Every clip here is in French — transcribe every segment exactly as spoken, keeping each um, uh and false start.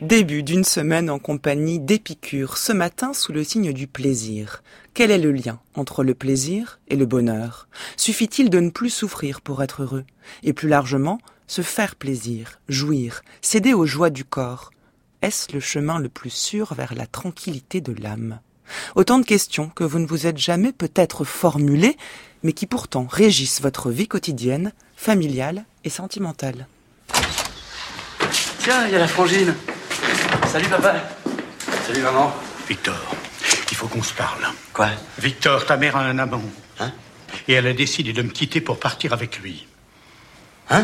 Début d'une semaine en compagnie d'Épicure, ce matin sous le signe du plaisir. Quel est le lien entre le plaisir et le bonheur ? Suffit-il de ne plus souffrir pour être heureux ? Et plus largement, se faire plaisir, jouir, céder aux joies du corps. Est-ce le chemin le plus sûr vers la tranquillité de l'âme ? Autant de questions que vous ne vous êtes jamais peut-être formulées, mais qui pourtant régissent votre vie quotidienne, familiale et sentimentale. Tiens, il y a la frangine. Salut papa. Salut maman. Victor, il faut qu'on se parle. Quoi ? Victor, ta mère a un amant. Hein ? Et elle a décidé de me quitter pour partir avec lui. Hein ?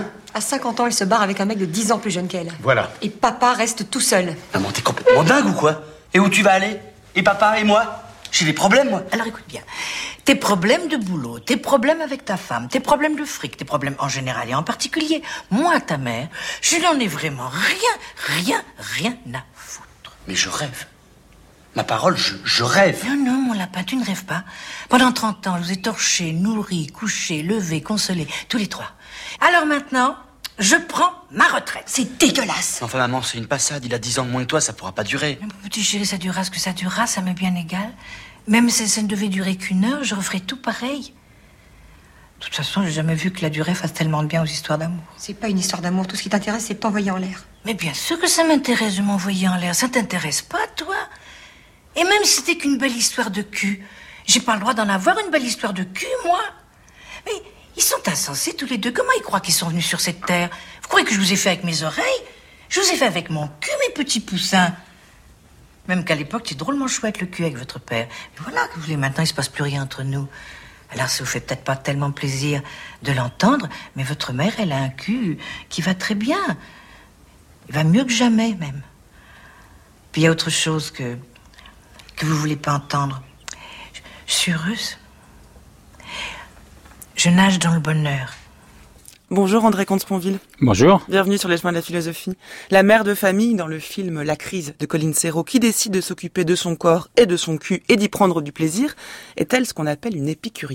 À cinquante ans, elle se barre avec un mec de dix ans plus jeune qu'elle. Voilà. Et papa reste tout seul. Maman, t'es complètement dingue ou quoi ? Et où tu vas aller ? Et papa et moi ? J'ai des problèmes, moi. Alors écoute bien, tes problèmes de boulot, tes problèmes avec ta femme, tes problèmes de fric, tes problèmes en général et en particulier, moi, ta mère, je n'en ai vraiment rien, rien, rien à foutre. Mais je rêve. Ma parole, je, je rêve. Non, non, mon lapin, tu ne rêves pas. Pendant trente ans, je vous ai torché, nourri, couché, levé, consolé, tous les trois. Alors maintenant, je prends ma retraite. C'est dégueulasse. Enfin maman, c'est une passade. Il a dix ans de moins que toi, ça pourra pas durer. Mon petit chéri, ça durera ce que ça durera, ça m'est bien égal. Même si ça ne devait durer qu'une heure, je referais tout pareil. De toute façon, j'ai jamais vu que la durée fasse tellement de bien aux histoires d'amour. C'est pas une histoire d'amour. Tout ce qui t'intéresse, c'est de t'envoyer en l'air. Mais bien sûr que ça m'intéresse de m'envoyer en l'air. Ça t'intéresse pas, toi ? Et même si c'était qu'une belle histoire de cul, j'ai pas le droit d'en avoir une belle histoire de cul, moi. Mais ils sont insensés tous les deux. Comment ils croient qu'ils sont venus sur cette terre ? Vous croyez que je vous ai fait avec mes oreilles ? Je vous ai fait avec mon cul, mes petits poussins. Même qu'à l'époque, c'est drôlement chouette le cul avec votre père. Mais voilà, que vous voulez, maintenant, il se passe plus rien entre nous. Alors, ça vous fait peut-être pas tellement plaisir de l'entendre, mais votre mère, elle a un cul qui va très bien. Il va mieux que jamais, même. Puis il y a autre chose que, que vous voulez pas entendre. Je, je suis heureuse. Je nage dans le bonheur. Bonjour André Comte-Sponville. Bonjour. Bienvenue sur les chemins de la philosophie. La mère de famille dans le film La crise de Colin Serrault, qui décide de s'occuper de son corps et de son cul et d'y prendre du plaisir, est-elle ce qu'on appelle une épicurienne ?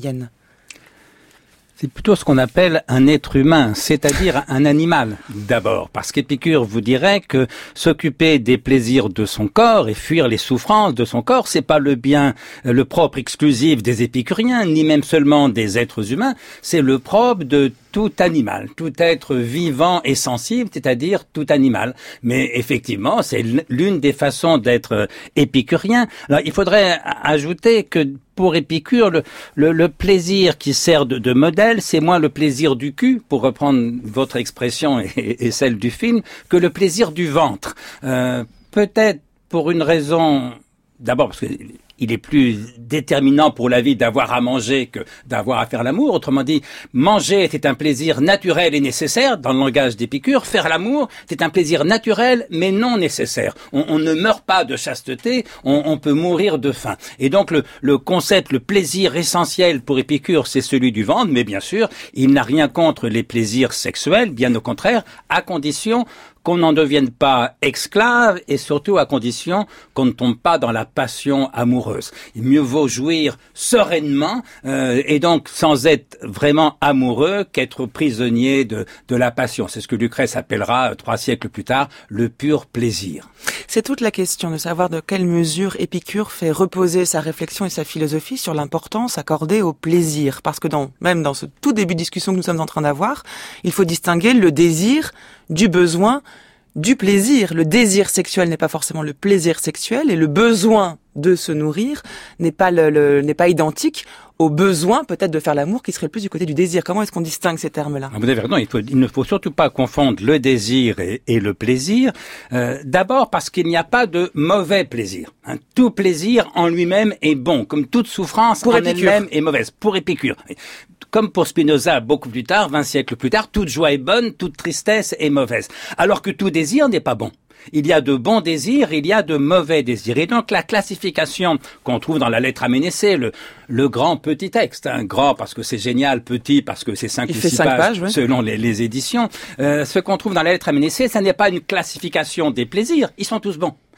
C'est plutôt ce qu'on appelle un être humain, c'est-à-dire un animal, d'abord. Parce qu'Épicure vous dirait que s'occuper des plaisirs de son corps et fuir les souffrances de son corps, c'est pas le bien, le propre exclusif des épicuriens, ni même seulement des êtres humains, c'est le propre de tout animal, tout être vivant et sensible, c'est-à-dire tout animal. Mais effectivement, c'est l'une des façons d'être épicurien. Alors, il faudrait ajouter que pour Épicure, le, le, le plaisir qui sert de, de modèle, c'est moins le plaisir du cul, pour reprendre votre expression et, et celle du film, que le plaisir du ventre. Euh, peut-être pour une raison, d'abord parce que il est plus déterminant pour la vie d'avoir à manger que d'avoir à faire l'amour. Autrement dit, manger était un plaisir naturel et nécessaire, dans le langage d'Épicure. Faire l'amour, c'est un plaisir naturel, mais non nécessaire. On, on ne meurt pas de chasteté, on, on peut mourir de faim. Et donc, le, le concept, le plaisir essentiel pour Épicure, c'est celui du ventre, mais bien sûr, il n'a rien contre les plaisirs sexuels, bien au contraire, à condition qu'on n'en devienne pas esclave et surtout à condition qu'on ne tombe pas dans la passion amoureuse. Il mieux vaut jouir sereinement euh, et donc sans être vraiment amoureux qu'être prisonnier de, de la passion. C'est ce que Lucrèce appellera, euh, trois siècles plus tard, le pur plaisir. C'est toute la question de savoir de quelle mesure Épicure fait reposer sa réflexion et sa philosophie sur l'importance accordée au plaisir. Parce que dans, même dans ce tout début de discussion que nous sommes en train d'avoir, il faut distinguer le désir du besoin, du plaisir. Le désir sexuel n'est pas forcément le plaisir sexuel et le besoin de se nourrir n'est pas le, le n'est pas identique au besoin peut-être de faire l'amour qui serait le plus du côté du désir. Comment est-ce qu'on distingue ces termes-là ? Vous avez raison, il, faut, il ne faut surtout pas confondre le désir et, et le plaisir. Euh, d'abord parce qu'il n'y a pas de mauvais plaisir. Hein. Tout plaisir en lui-même est bon, comme toute souffrance pour en Épicure. elle-même est mauvaise. Pour Épicure. Comme pour Spinoza, beaucoup plus tard, vingt siècles plus tard, toute joie est bonne, toute tristesse est mauvaise. Alors que tout désir n'est pas bon. Il y a de bons désirs, il y a de mauvais désirs. Et donc la classification qu'on trouve dans la lettre à Ménécée, le, le grand petit texte, hein, grand parce que c'est génial, petit parce que c'est cinq il ou fait six cinq pages, pages ouais. selon les, les éditions. Euh, ce qu'on trouve dans la lettre à Ménécée, ça n'est pas une classification des plaisirs, ils sont tous bons.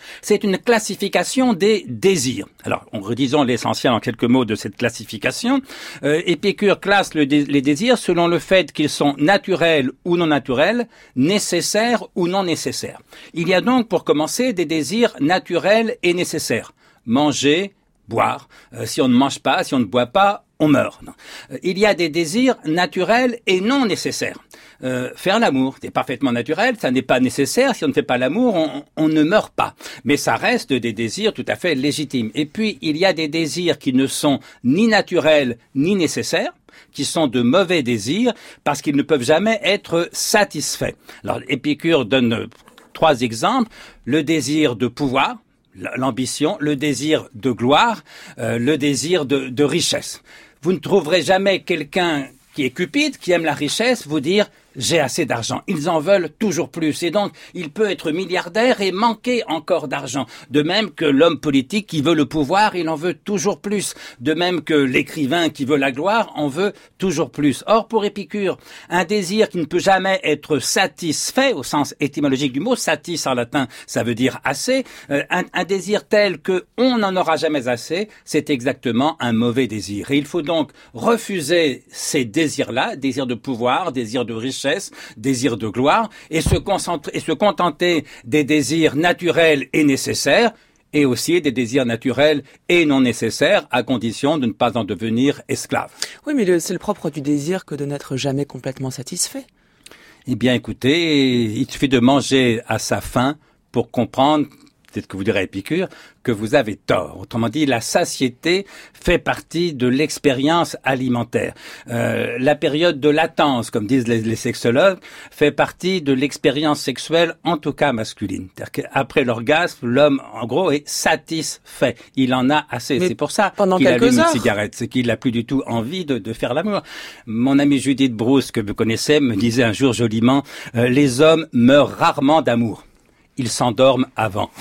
C'est une classification des désirs. Alors, en redisant l'essentiel en quelques mots de cette classification, euh, Épicure classe le dé- les désirs selon le fait qu'ils sont naturels ou non naturels, nécessaires ou non nécessaires. Il y a donc, pour commencer, des désirs naturels et nécessaires. Manger, boire. Euh, si on ne mange pas, si on ne boit pas, on meurt. Non. Euh, il y a des désirs naturels et non nécessaires. Euh, faire l'amour, c'est parfaitement naturel, ça n'est pas nécessaire. Si on ne fait pas l'amour, on, on ne meurt pas. Mais ça reste des désirs tout à fait légitimes. Et puis, il y a des désirs qui ne sont ni naturels ni nécessaires, qui sont de mauvais désirs parce qu'ils ne peuvent jamais être satisfaits. Alors, Épicure donne euh, trois exemples. Le désir de pouvoir, l'ambition, le désir de gloire, euh, le désir de, de richesse. Vous ne trouverez jamais quelqu'un qui est cupide, qui aime la richesse, vous dire « j'ai assez d'argent ». Ils en veulent toujours plus. Et donc, il peut être milliardaire et manquer encore d'argent. De même que l'homme politique qui veut le pouvoir, il en veut toujours plus. De même que l'écrivain qui veut la gloire en veut toujours plus. Or, pour Épicure, un désir qui ne peut jamais être satisfait, au sens étymologique du mot, satis en latin, ça veut dire assez, euh, un, un désir tel que on n'en aura jamais assez, c'est exactement un mauvais désir. Et il faut donc refuser ces désirs-là, désir de pouvoir, désir de richesse, désir de gloire, et se concentrer, et se contenter des désirs naturels et nécessaires, et aussi des désirs naturels et non nécessaires, à condition de ne pas en devenir esclave. Oui, mais le, c'est le propre du désir que de n'être jamais complètement satisfait. Eh bien, écoutez, il suffit de manger à sa faim pour comprendre, peut-être que vous direz Épicure, que vous avez tort. Autrement dit, la satiété fait partie de l'expérience alimentaire. Euh, la période de latence, comme disent les, les sexologues, fait partie de l'expérience sexuelle, en tout cas masculine. C'est-à-dire qu'après l'orgasme, l'homme, en gros, est satisfait. Il en a assez. Mais c'est pour ça pendant qu'il quelques allume heures. une cigarette. C'est qu'il n'a plus du tout envie de, de faire l'amour. Mon amie Judith Bruce, que vous connaissez, me disait un jour joliment, euh, les hommes meurent rarement d'amour. Ils s'endorment avant.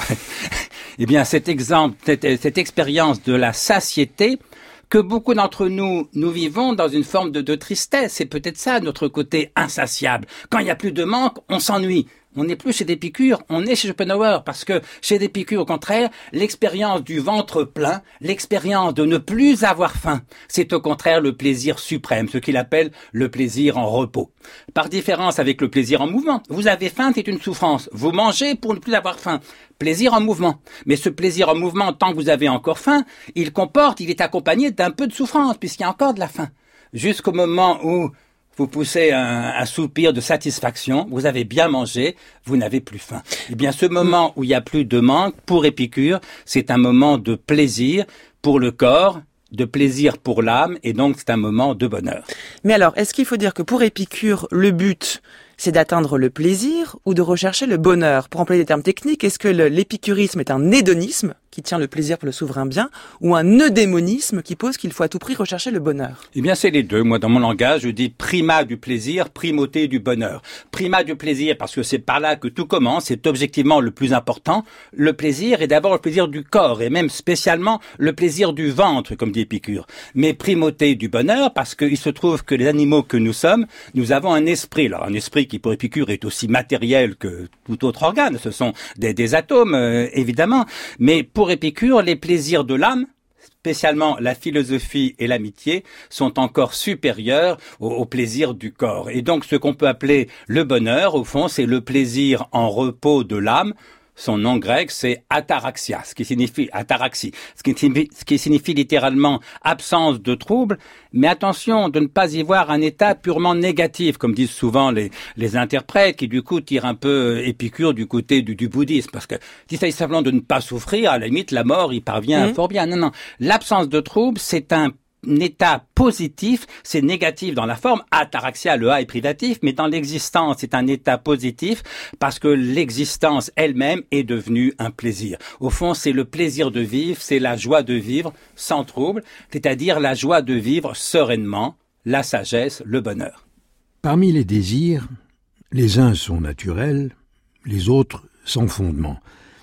Eh bien, cet exemple, cette, cette expérience de la satiété, que beaucoup d'entre nous, nous vivons dans une forme de, de tristesse. C'est peut-être ça, notre côté insatiable. Quand il n'y a plus de manque, on s'ennuie. On n'est plus chez Épicure, on est chez Schopenhauer, parce que chez Épicure, au contraire, l'expérience du ventre plein, l'expérience de ne plus avoir faim, c'est au contraire le plaisir suprême, ce qu'il appelle le plaisir en repos. Par différence avec le plaisir en mouvement, vous avez faim, c'est une souffrance. Vous mangez pour ne plus avoir faim. Plaisir en mouvement. Mais ce plaisir en mouvement, tant que vous avez encore faim, il comporte, il est accompagné d'un peu de souffrance, puisqu'il y a encore de la faim. Jusqu'au moment où vous poussez un, un soupir de satisfaction, vous avez bien mangé, vous n'avez plus faim. Eh bien, ce moment où il n'y a plus de manque, pour Épicure, c'est un moment de plaisir pour le corps, de plaisir pour l'âme, et donc c'est un moment de bonheur. Mais alors, est-ce qu'il faut dire que pour Épicure, le but, c'est d'atteindre le plaisir ou de rechercher le bonheur? Pour employer des termes techniques, est-ce que le, l'épicurisme est un hédonisme qui tient le plaisir pour le souverain bien, ou un eudémonisme qui pose qu'il faut à tout prix rechercher le bonheur? Eh bien, c'est les deux. Moi, dans mon langage, je dis primat du plaisir, primauté du bonheur. Primat du plaisir, parce que c'est par là que tout commence, c'est objectivement le plus important. Le plaisir est d'abord le plaisir du corps, et même spécialement le plaisir du ventre, comme dit Épicure. Mais primauté du bonheur, parce qu'il se trouve que les animaux que nous sommes, nous avons un esprit. Alors, un esprit qui, pour Épicure, est aussi matériel que tout autre organe. Ce sont des, des atomes, euh, évidemment. Mais pour Épicure, les plaisirs de l'âme, spécialement la philosophie et l'amitié, sont encore supérieurs au, au plaisir du corps. Et donc, ce qu'on peut appeler le bonheur, au fond, c'est le plaisir en repos de l'âme. Son nom grec, c'est ataraxia, ce qui signifie ataraxie, ce qui signifie, ce qui signifie littéralement absence de trouble. Mais attention de ne pas y voir un état purement négatif, comme disent souvent les, les interprètes, qui du coup tirent un peu Épicure du côté du, du bouddhisme. Parce que s'il s'agit simplement de ne pas souffrir, à la limite, la mort y parvient mmh. fort bien. Non, non. L'absence de trouble, c'est un Un état positif, c'est négatif dans la forme. Ataraxia, le A est privatif, mais dans l'existence, c'est un état positif parce que l'existence elle-même est devenue un plaisir. Au fond, c'est le plaisir de vivre, c'est la joie de vivre sans trouble, c'est-à-dire la joie de vivre sereinement, la sagesse, le bonheur. Parmi les désirs, les uns sont naturels, les autres sans fondement.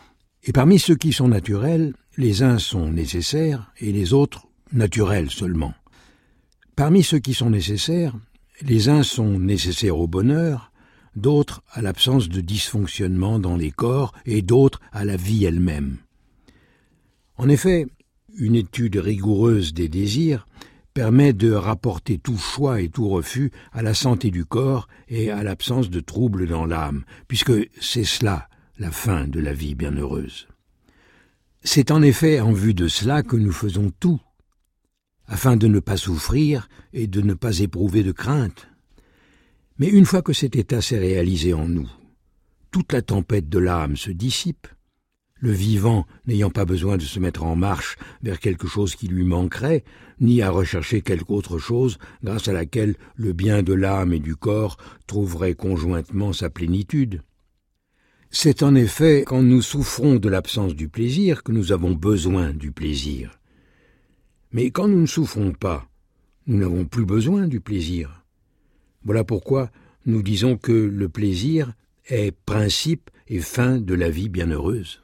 Et parmi ceux qui sont naturels, les uns sont nécessaires et les autres naturels seulement. Parmi ceux qui sont nécessaires, les uns sont nécessaires au bonheur, d'autres à l'absence de dysfonctionnement dans les corps et d'autres à la vie elle-même. En effet, une étude rigoureuse des désirs permet de rapporter tout choix et tout refus à la santé du corps et à l'absence de troubles dans l'âme, puisque c'est cela la fin de la vie bienheureuse. C'est en effet en vue de cela que nous faisons tout, afin de ne pas souffrir et de ne pas éprouver de crainte. Mais une fois que cet état s'est réalisé en nous, toute la tempête de l'âme se dissipe, le vivant n'ayant pas besoin de se mettre en marche vers quelque chose qui lui manquerait, ni à rechercher quelque autre chose grâce à laquelle le bien de l'âme et du corps trouverait conjointement sa plénitude. C'est en effet quand nous souffrons de l'absence du plaisir que nous avons besoin du plaisir. Mais quand nous ne souffrons pas, nous n'avons plus besoin du plaisir. Voilà pourquoi nous disons que le plaisir est principe et fin de la vie bienheureuse.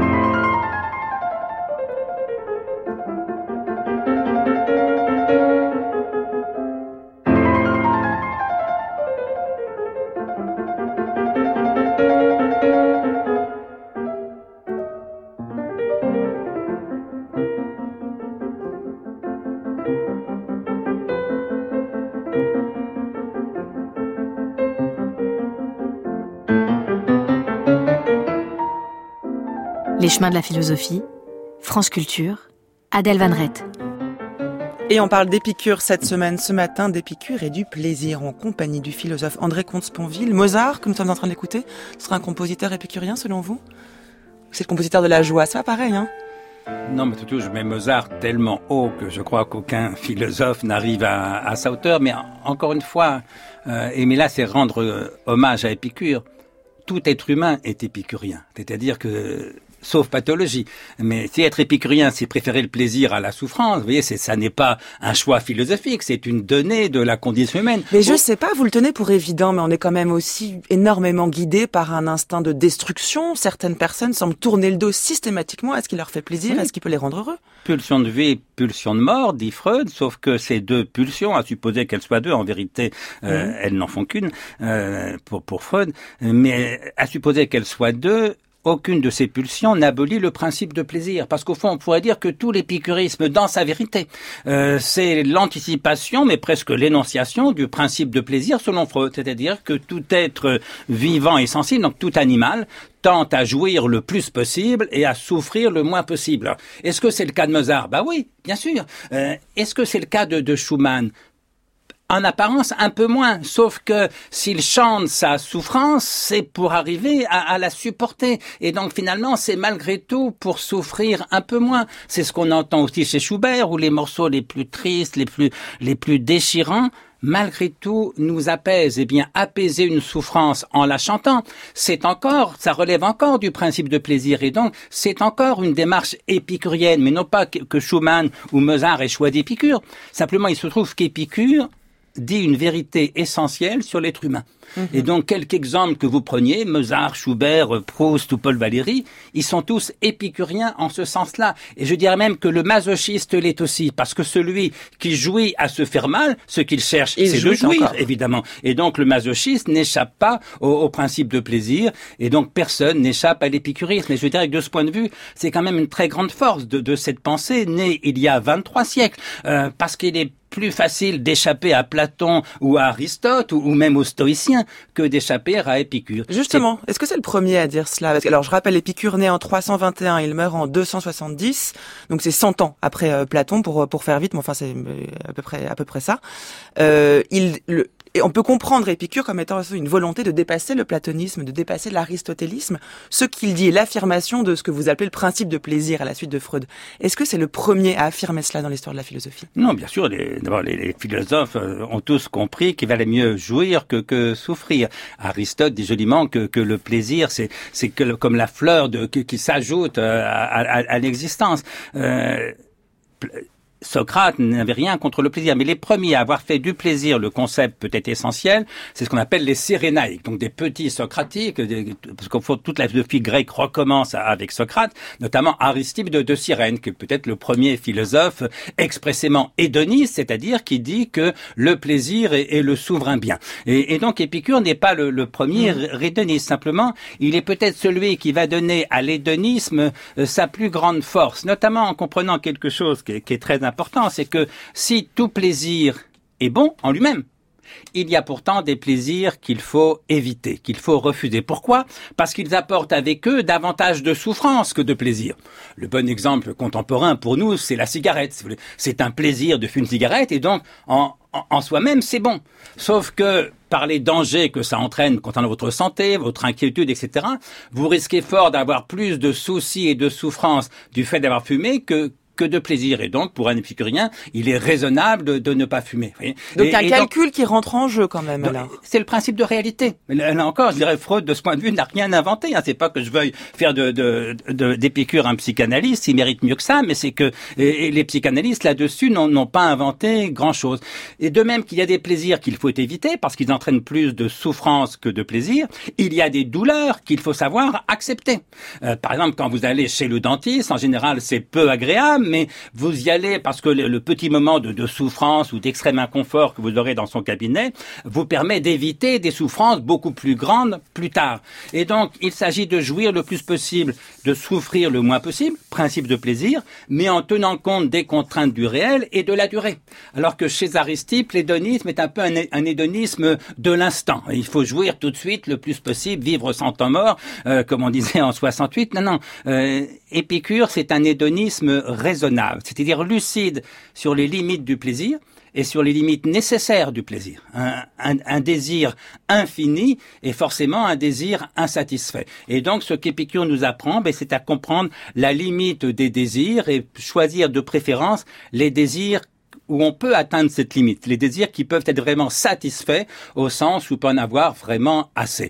Les chemins de la philosophie, France Culture, Adèle Van Rett. Et on parle d'Épicure cette semaine, ce matin, d'Épicure et du plaisir en compagnie du philosophe André Comte-Sponville. Mozart, que nous sommes en train d'écouter, serait un compositeur épicurien selon vous ? C'est le compositeur de la joie, c'est pas pareil, hein ? Non, mais surtout, je mets Mozart tellement haut que je crois qu'aucun philosophe n'arrive à, à sa hauteur. Mais encore une fois, euh, et mais là, c'est rendre euh, hommage à Épicure. Tout être humain est épicurien. C'est-à-dire que sauf pathologie. Mais si être épicurien, c'est préférer le plaisir à la souffrance, vous voyez, c'est, ça n'est pas un choix philosophique, c'est une donnée de la condition humaine. Mais je sais pas, vous le tenez pour évident, mais on est quand même aussi énormément guidé par un instinct de destruction. Certaines personnes semblent tourner le dos systématiquement à ce qui leur fait plaisir, oui. à ce qui peut les rendre heureux. Pulsion de vie, pulsion de mort, dit Freud, sauf que ces deux pulsions, à supposer qu'elles soient deux, en vérité, euh, mmh. elles n'en font qu'une, euh, pour, pour Freud, mais à supposer qu'elles soient deux, aucune de ces pulsions n'abolit le principe de plaisir. Parce qu'au fond, on pourrait dire que tout l'épicurisme, dans sa vérité, euh, c'est l'anticipation, mais presque l'énonciation du principe de plaisir selon Freud. C'est-à-dire que tout être vivant et sensible, donc tout animal, tente à jouir le plus possible et à souffrir le moins possible. Est-ce que c'est le cas de Mozart ? Bah oui, bien sûr. Euh, est-ce que c'est le cas de, de Schumann ? En apparence, un peu moins, sauf que s'il chante sa souffrance, c'est pour arriver à, à la supporter. Et donc finalement, c'est malgré tout pour souffrir un peu moins. C'est ce qu'on entend aussi chez Schubert, où les morceaux les plus tristes, les plus, les plus déchirants, malgré tout, nous apaisent. Eh bien, apaiser une souffrance en la chantant, c'est encore, ça relève encore du principe de plaisir. Et donc, c'est encore une démarche épicurienne, mais non pas que Schumann ou Mozart aient choisi d'Épicure. Simplement, il se trouve qu'Épicure dit une vérité essentielle sur l'être humain. Mmh. Et donc, quelques exemples que vous preniez, Mozart, Schubert, Proust ou Paul Valéry, ils sont tous épicuriens en ce sens-là. Et je dirais même que le masochiste l'est aussi, parce que celui qui jouit à se faire mal, ce qu'il cherche, il c'est de jouir, encore. Évidemment. Et donc, le masochiste n'échappe pas au, au principe de plaisir, et donc personne n'échappe à l'épicurisme. Et je dirais que de ce point de vue, c'est quand même une très grande force de, de cette pensée née il y a vingt-trois siècles, euh, parce qu'il est plus facile d'échapper à Platon ou à Aristote ou, ou même aux stoïciens que d'échapper à Épicure. Justement, c'est... est-ce que c'est le premier à dire cela ? Parce que, alors, je rappelle, Épicure né en trois cent vingt et un, il meurt en deux cent soixante-dix, donc c'est cent ans après euh, Platon pour pour faire vite, mais enfin c'est à peu près à peu près ça. Euh, il le Et on peut comprendre Épicure comme étant une volonté de dépasser le platonisme, de dépasser l'aristotélisme, ce qu'il dit est l'affirmation de ce que vous appelez le principe de plaisir à la suite de Freud. Est-ce que c'est le premier à affirmer cela dans l'histoire de la philosophie ? Non, bien sûr. Les, d'abord, les, les philosophes ont tous compris qu'il valait mieux jouir que, que souffrir. Aristote dit joliment que, que le plaisir, c'est, c'est que, comme la fleur de, qui, qui s'ajoute à, à, à l'existence. Euh, Socrate n'avait rien contre le plaisir, mais les premiers à avoir fait du plaisir le concept peut-être essentiel, c'est ce qu'on appelle les Cyrénaïques, donc des petits socratiques, parce qu'au fond toute la philosophie grecque recommence avec Socrate, notamment Aristippe de, de Cyrène, qui est peut-être le premier philosophe expressément hédoniste, c'est-à-dire qui dit que le plaisir est, est le souverain bien. Et, et donc Épicure n'est pas le, le premier mmh. hédoniste, simplement il est peut-être celui qui va donner à l'hédonisme euh, sa plus grande force, notamment en comprenant quelque chose qui est, qui est très important, c'est que si tout plaisir est bon en lui-même, il y a pourtant des plaisirs qu'il faut éviter, qu'il faut refuser. Pourquoi ? Parce qu'ils apportent avec eux davantage de souffrance que de plaisir. Le bon exemple contemporain pour nous, c'est la cigarette. Si vous voulez. C'est un plaisir de fumer une cigarette et donc en, en, en soi-même, c'est bon. Sauf que par les dangers que ça entraîne concernant votre santé, votre inquiétude, et cetera, vous risquez fort d'avoir plus de soucis et de souffrances du fait d'avoir fumé que que de plaisir. Et donc, pour un épicurien, il est raisonnable de, de ne pas fumer. Vous voyez. Donc, il y a un et calcul donc, qui rentre en jeu quand même. Alors. C'est le principe de réalité. Là, là encore, je dirais, Freud, de ce point de vue, n'a rien inventé. Hein. C'est pas que je veuille faire de, de, de, d'Épicure un psychanalyste, il mérite mieux que ça, mais c'est que et, et les psychanalystes, là-dessus, n'ont, n'ont pas inventé grand-chose. Et de même qu'il y a des plaisirs qu'il faut éviter, parce qu'ils entraînent plus de souffrance que de plaisir, il y a des douleurs qu'il faut savoir accepter. Euh, par exemple, quand vous allez chez le dentiste, en général, c'est peu agréable, mais vous y allez parce que le, le petit moment de, de souffrance ou d'extrême inconfort que vous aurez dans son cabinet vous permet d'éviter des souffrances beaucoup plus grandes plus tard. Et donc, il s'agit de jouir le plus possible, de souffrir le moins possible, principe de plaisir, mais en tenant compte des contraintes du réel et de la durée. Alors que chez Aristippe, l'hédonisme est un peu un, un hédonisme de l'instant. Il faut jouir tout de suite le plus possible, vivre sans temps mort, euh, comme on disait en soixante-huit. Non, non. Euh, Épicure, c'est un hédonisme raisonnable, c'est-à-dire lucide sur les limites du plaisir et sur les limites nécessaires du plaisir. Un, un, un désir infini est forcément un désir insatisfait. Et donc, ce qu'Épicure nous apprend, ben, c'est à comprendre la limite des désirs et choisir de préférence les désirs où on peut atteindre cette limite, les désirs qui peuvent être vraiment satisfaits au sens où on peut en avoir vraiment assez.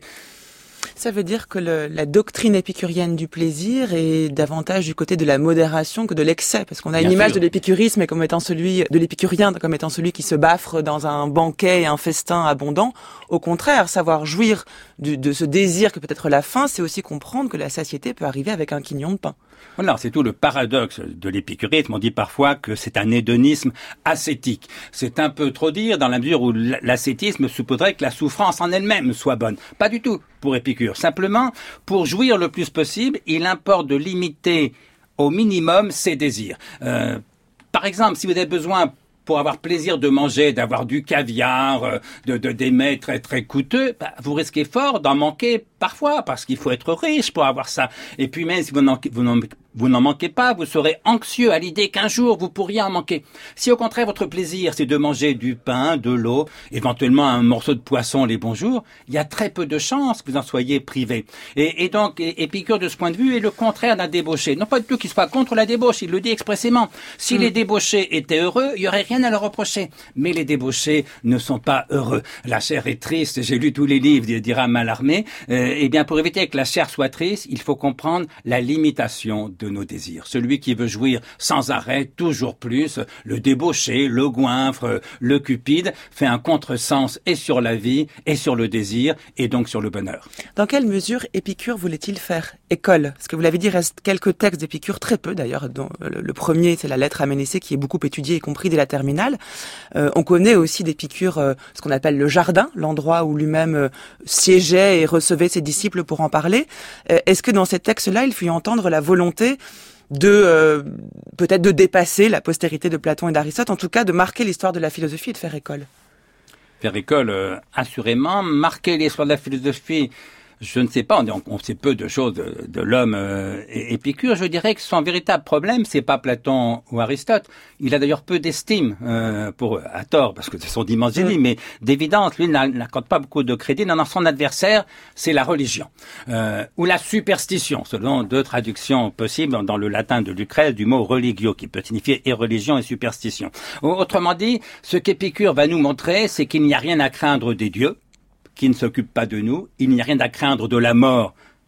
Ça veut dire que le, la doctrine épicurienne du plaisir est davantage du côté de la modération que de l'excès, parce qu'on a Bien une image sûr. de l'épicurisme comme étant celui de l'épicurien comme étant celui qui se baffre dans un banquet et un festin abondant. Au contraire, savoir jouir du, de ce désir que peut être la faim, c'est aussi comprendre que la satiété peut arriver avec un quignon de pain. Voilà, c'est tout le paradoxe de l'épicurisme. On dit parfois que c'est un hédonisme ascétique. C'est un peu trop dire dans la mesure où l'ascétisme supposerait que la souffrance en elle-même soit bonne. Pas du tout pour Épicure. Simplement, pour jouir le plus possible, il importe de limiter au minimum ses désirs. Euh, par exemple, si vous avez besoin pour avoir plaisir de manger, d'avoir du caviar, de, de des mets très très coûteux, bah, vous risquez fort d'en manquer parfois, parce qu'il faut être riche pour avoir ça. Et puis même si vous n'en, vous n'en, vous n'en manquez pas, vous serez anxieux à l'idée qu'un jour vous pourriez en manquer. Si au contraire votre plaisir c'est de manger du pain, de l'eau, éventuellement un morceau de poisson les bons jours, il y a très peu de chances que vous en soyez privé. Et, et donc Épicure de ce point de vue est le contraire d'un débauché. Non pas du tout qu'il soit contre la débauche, il le dit expressément. Si mmh. les débauchés étaient heureux, il y aurait rien à leur reprocher. Mais les débauchés ne sont pas heureux. La chair est triste, j'ai lu tous les livres, dira Mallarmé. Euh, eh bien, pour éviter que la chair soit triste, il faut comprendre la limitation de nos désirs. Celui qui veut jouir sans arrêt, toujours plus, le débauché, le goinfre, le cupide, fait un contresens et sur la vie, et sur le désir, et donc sur le bonheur. Dans quelle mesure Épicure voulait-il faire école ? Parce que vous l'avez dit, il reste quelques textes d'Épicure, très peu d'ailleurs. Dont le premier, c'est la lettre à Ménécée, qui est beaucoup étudiée, y compris dès la terminale. Euh, on connaît aussi d'Épicure euh, ce qu'on appelle le jardin, l'endroit où lui-même euh, siégeait et recevait ses disciples pour en parler. Euh, est-ce que dans ces textes-là, il faut y entendre la volonté de euh, peut-être de dépasser la postérité de Platon et d'Aristote, en tout cas de marquer l'histoire de la philosophie et de faire école ? Faire école, euh, assurément. Marquer l'histoire de la philosophie, je ne sais pas, on, on sait peu de choses de, de l'homme euh, Épicure. Je dirais que son véritable problème, c'est pas Platon ou Aristote. Il a d'ailleurs peu d'estime, euh, pour à tort, parce que c'est son immense génie, mmh. mais d'évidence, lui n'accorde pas beaucoup de crédit. Non, non, son adversaire, c'est la religion, euh, ou la superstition, selon deux traductions possibles dans le latin de Lucrèce du mot religio, qui peut signifier et religion et superstition. Autrement dit, ce qu'Épicure va nous montrer, c'est qu'il n'y a rien à craindre des dieux, qui ne s'occupe pas de nous. Il n'y a rien à craindre de la mort,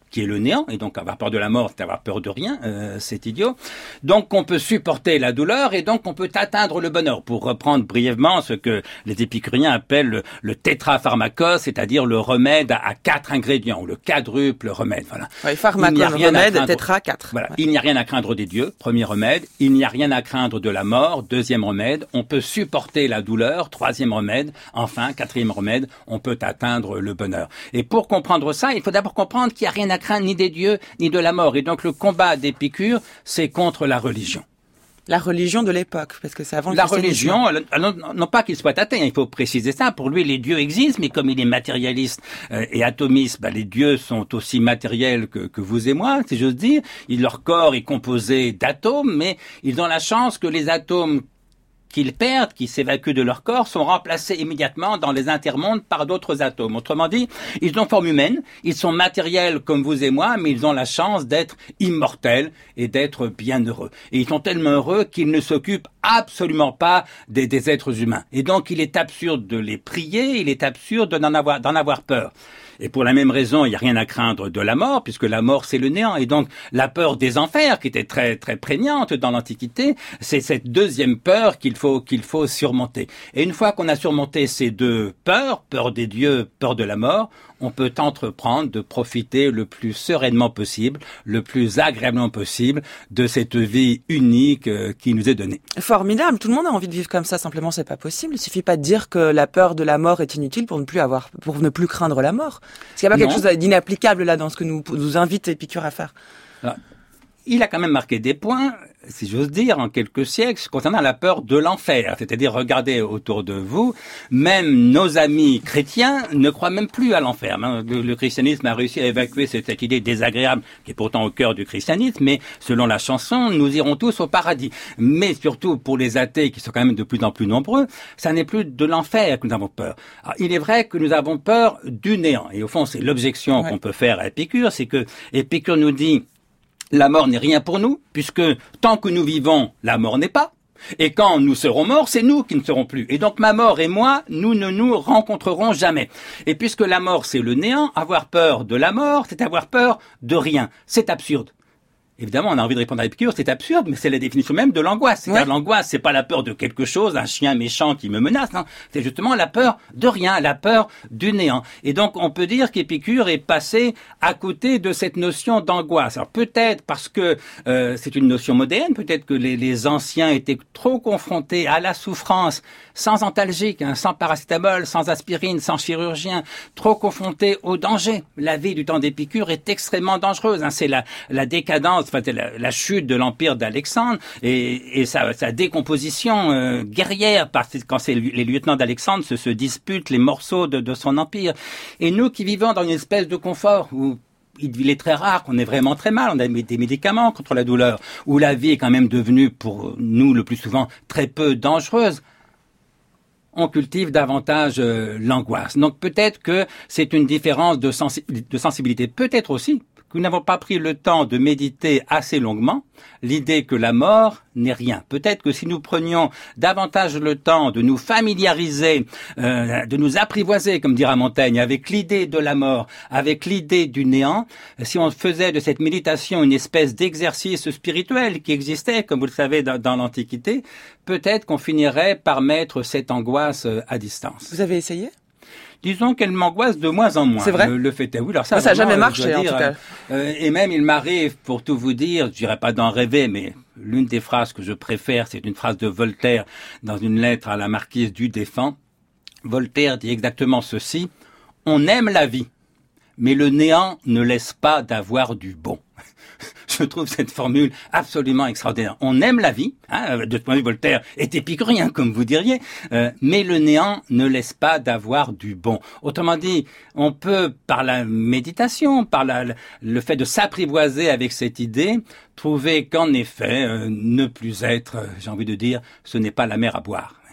qui est le néant, et donc avoir peur de la mort, c'est avoir peur de rien, euh, c'est idiot. Donc on peut supporter la douleur, et donc on peut atteindre le bonheur. Pour reprendre brièvement ce que les épicuriens appellent le, le tétrapharmakos, c'est-à-dire le remède à, à quatre ingrédients, ou le quadruple remède. Voilà. Oui, pharmakos, remède, craindre, tétra, quatre. Voilà. Ouais. Il n'y a rien à craindre des dieux, premier remède. Il n'y a rien à craindre de la mort, deuxième remède. On peut supporter la douleur, troisième remède. Enfin, quatrième remède, on peut atteindre le bonheur. Et pour comprendre ça, il faut d'abord comprendre qu'il n'y a rien à craindre ni des dieux, ni de la mort. Et donc le combat d'Épicure, c'est contre la religion. La religion de l'époque, parce que c'est avant le La christianisme. religion, non, non pas qu'il soit athée, il faut préciser ça. Pour lui, les dieux existent, mais comme il est matérialiste euh, et atomiste, bah, les dieux sont aussi matériels que, que vous et moi, si j'ose dire. Il, leur corps est composé d'atomes, mais ils ont la chance que les atomes qu'ils perdent, qui s'évacuent de leur corps, sont remplacés immédiatement dans les intermondes par d'autres atomes. Autrement dit, ils ont forme humaine, ils sont matériels comme vous et moi, mais ils ont la chance d'être immortels et d'être bienheureux. Et ils sont tellement heureux qu'ils ne s'occupent absolument pas des, des êtres humains. Et donc, il est absurde de les prier, il est absurde d'en avoir, d'en avoir peur. Et pour la même raison, il n'y a rien à craindre de la mort, puisque la mort, c'est le néant. Et donc, la peur des enfers, qui était très, très prégnante dans l'Antiquité, c'est cette deuxième peur qu'il faut, qu'il faut surmonter. Et une fois qu'on a surmonté ces deux peurs, peur des dieux, peur de la mort, on peut entreprendre de profiter le plus sereinement possible, le plus agréablement possible de cette vie unique euh, qui nous est donnée. Formidable, tout le monde a envie de vivre comme ça, simplement c'est pas possible. Il suffit pas de dire que la peur de la mort est inutile pour ne plus avoir, pour ne plus craindre la mort. Est-ce qu'il n'y a pas Non. quelque chose d'inapplicable là dans ce que nous, nous invite Épicure à faire? Alors, il a quand même marqué des points, si j'ose dire, en quelques siècles, concernant la peur de l'enfer. C'est-à-dire, regardez autour de vous, même nos amis chrétiens ne croient même plus à l'enfer. Le, le christianisme a réussi à évacuer cette, cette idée désagréable, qui est pourtant au cœur du christianisme, mais selon la chanson, nous irons tous au paradis. Mais surtout, pour les athées, qui sont quand même de plus en plus nombreux, ça n'est plus de l'enfer que nous avons peur. Alors, il est vrai que nous avons peur du néant. Et au fond, c'est l'objection ouais. qu'on peut faire à Épicure, c'est que Épicure nous dit: la mort n'est rien pour nous, puisque tant que nous vivons, la mort n'est pas. Et quand nous serons morts, c'est nous qui ne serons plus. Et donc ma mort et moi, nous ne nous rencontrerons jamais. Et puisque la mort, c'est le néant, avoir peur de la mort, c'est avoir peur de rien. C'est absurde. Évidemment, on a envie de répondre à Épicure, c'est absurde, mais c'est la définition même de l'angoisse. C'est-à-dire ouais. l'angoisse, c'est pas la peur de quelque chose, un chien méchant qui me menace, non. C'est justement la peur de rien, la peur du néant. Et donc, on peut dire qu'Épicure est passé à côté de cette notion d'angoisse. Alors peut-être parce que euh, c'est une notion moderne, peut-être que les, les anciens étaient trop confrontés à la souffrance, sans antalgique, hein, sans paracétamol, sans aspirine, sans chirurgien, trop confrontés au danger. La vie du temps d'Épicure est extrêmement dangereuse. Hein. C'est la, la décadence, enfin, la, la chute de l'empire d'Alexandre et, et sa, sa décomposition euh, guerrière, parce que quand c'est les lieutenants d'Alexandre se, se disputent les morceaux de, de son empire. Et nous qui vivons dans une espèce de confort où il est très rare qu'on ait vraiment très mal, on a des médicaments contre la douleur, où la vie est quand même devenue pour nous le plus souvent très peu dangereuse, on cultive davantage euh, l'angoisse. Donc peut-être que c'est une différence de, sensi- de sensibilité. Peut-être aussi que nous n'avons pas pris le temps de méditer assez longuement l'idée que la mort n'est rien. Peut-être que si nous prenions davantage le temps de nous familiariser, euh, de nous apprivoiser, comme dira Montaigne, avec l'idée de la mort, avec l'idée du néant, si on faisait de cette méditation une espèce d'exercice spirituel qui existait, comme vous le savez, dans, dans l'Antiquité, peut-être qu'on finirait par mettre cette angoisse à distance. Vous avez essayé ? Disons qu'elle m'angoisse de moins en moins. C'est vrai. Le, le fait est, oui. Alors ça, ça n'a jamais vraiment, marché, en dire, tout cas. Euh, et même, il m'arrive, pour tout vous dire, je dirais pas d'en rêver, mais l'une des phrases que je préfère, c'est une phrase de Voltaire dans une lettre à la marquise du Défend. Voltaire dit exactement ceci: on aime la vie, mais le néant ne laisse pas d'avoir du bon. Je trouve cette formule absolument extraordinaire. On aime la vie, hein, de ce point de vue, Voltaire est épicurien, comme vous diriez, euh, mais le néant ne laisse pas d'avoir du bon. Autrement dit, on peut, par la méditation, par la, le fait de s'apprivoiser avec cette idée, trouver qu'en effet, euh, ne plus être, euh, j'ai envie de dire, ce n'est pas la mer à boire.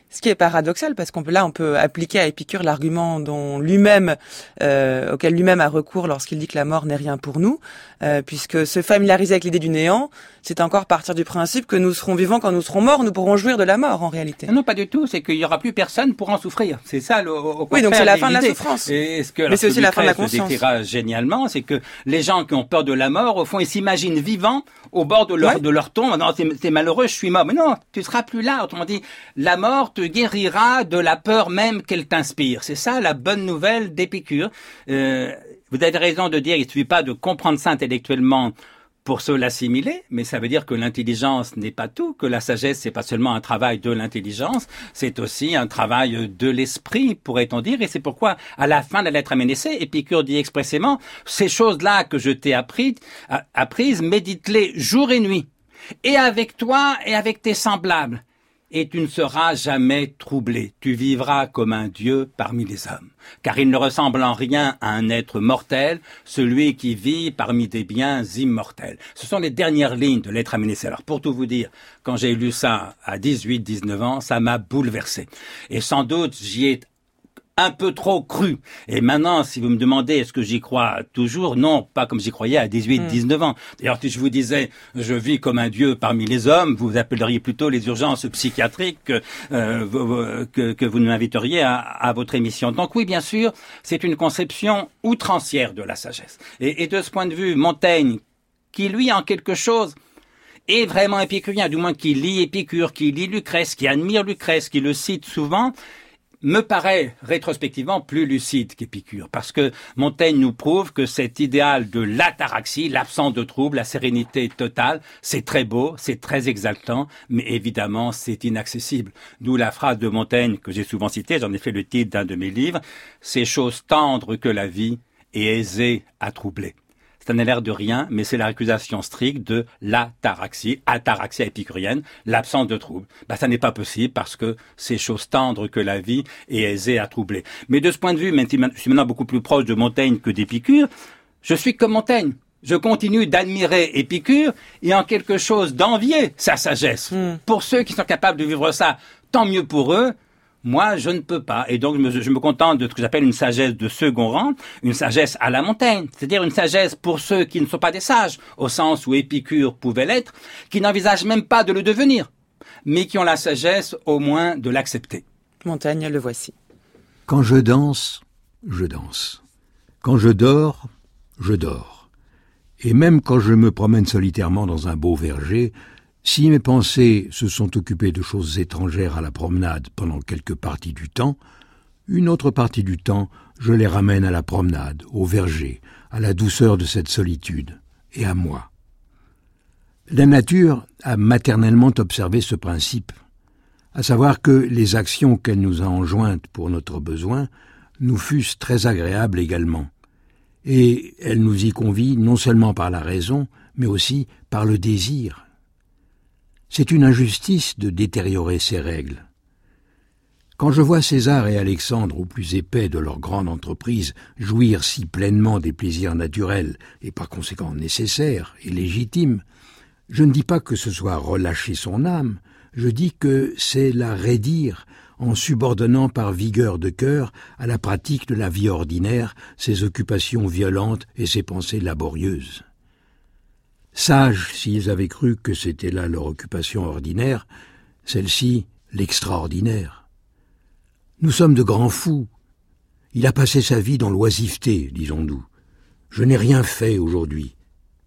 Ce qui est paradoxal, parce qu'on peut là, on peut appliquer à Épicure l'argument dont lui-même, euh, auquel lui-même a recours lorsqu'il dit que la mort n'est rien pour nous, euh, puisque se familiariser avec l'idée du néant, c'est encore partir du principe que nous serons vivants quand nous serons morts, nous pourrons jouir de la mort en réalité. Non, pas du tout. C'est qu'il y aura plus personne pour en souffrir. C'est ça le. Au oui, donc c'est la fin de la souffrance. Et ce que, mais c'est aussi la fin de la conscience. Ce décrira génialement, c'est que les gens qui ont peur de la mort, au fond, ils s'imaginent vivants au bord de leur ouais. de leur tombe. Non, c'est, c'est malheureux, je suis mort. Mais non, tu seras plus là. Autrement dit, la mort te guérira de la peur même qu'elle t'inspire. C'est ça la bonne nouvelle d'Épicure. Euh, vous avez raison de dire, il ne suffit pas de comprendre ça intellectuellement pour se l'assimiler, mais ça veut dire que l'intelligence n'est pas tout, que la sagesse, c'est pas seulement un travail de l'intelligence, c'est aussi un travail de l'esprit, pourrait-on dire, et c'est pourquoi, à la fin de la lettre à Ménécée, Épicure dit expressément, ces choses-là que je t'ai apprises, apprises, médite-les jour et nuit, et avec toi et avec tes semblables, et tu ne seras jamais troublé. Tu vivras comme un Dieu parmi les hommes. Car il ne ressemble en rien à un être mortel, celui qui vit parmi des biens immortels. Ce sont les dernières lignes de Lettre à Ménécée. Alors, pour tout vous dire, quand j'ai lu ça à dix-huit dix-neuf ans, ça m'a bouleversé. Et sans doute, j'y ai un peu trop cru. Et maintenant, si vous me demandez est-ce que j'y crois toujours, non, pas comme j'y croyais à dix-huit dix-neuf ans. D'ailleurs, si je vous disais je vis comme un dieu parmi les hommes, vous appelleriez plutôt les urgences psychiatriques que, euh, que, que vous m'inviteriez à, à votre émission. Donc oui, bien sûr, c'est une conception outrancière de la sagesse. Et, et de ce point de vue, Montaigne, qui lui, en quelque chose, est vraiment épicurien, du moins qui lit Épicure, qui lit Lucrèce, qui admire Lucrèce, qui le cite souvent, me paraît rétrospectivement plus lucide qu'Épicure, parce que Montaigne nous prouve que cet idéal de l'ataraxie, l'absence de trouble, la sérénité totale, c'est très beau, c'est très exaltant, mais évidemment c'est inaccessible. D'où la phrase de Montaigne que j'ai souvent citée, j'en ai fait le titre d'un de mes livres, « C'est chose tendre que la vie et aisée à troubler ». Ça n'a l'air de rien, mais c'est l'accusation stricte de l'ataraxie, ataraxie épicurienne, l'absence de trouble. Ben, ça n'est pas possible parce que c'est chose tendre que la vie est aisée à troubler. Mais de ce point de vue, même si je suis maintenant beaucoup plus proche de Montaigne que d'Épicure, je suis comme Montaigne. Je continue d'admirer Épicure et en quelque chose d'envier sa sagesse. Mm. Pour ceux qui sont capables de vivre ça, tant mieux pour eux. Moi, je ne peux pas. Et donc, je me, je me contente de ce que j'appelle une sagesse de second rang, une sagesse à la Montaigne. C'est-à-dire une sagesse pour ceux qui ne sont pas des sages, au sens où Épicure pouvait l'être, qui n'envisagent même pas de le devenir, mais qui ont la sagesse, au moins, de l'accepter. Montaigne, le voici. Quand je danse, je danse. Quand je dors, je dors. Et même quand je me promène solitairement dans un beau verger, si mes pensées se sont occupées de choses étrangères à la promenade pendant quelques parties du temps, une autre partie du temps, je les ramène à la promenade, au verger, à la douceur de cette solitude, et à moi. La nature a maternellement observé ce principe, à savoir que les actions qu'elle nous a enjointes pour notre besoin nous fussent très agréables également, et elle nous y convie non seulement par la raison, mais aussi par le désir. C'est une injustice de détériorer ces règles. Quand je vois César et Alexandre, au plus épais de leur grande entreprise, jouir si pleinement des plaisirs naturels et par conséquent nécessaires et légitimes, je ne dis pas que ce soit relâcher son âme, je dis que c'est la raidir en subordonnant par vigueur de cœur à la pratique de la vie ordinaire ses occupations violentes et ses pensées laborieuses. Sages s'ils avaient cru que c'était là leur occupation ordinaire, celle-ci l'extraordinaire. Nous sommes de grands fous. Il a passé sa vie dans l'oisiveté, disons-nous. Je n'ai rien fait aujourd'hui. Quoi ?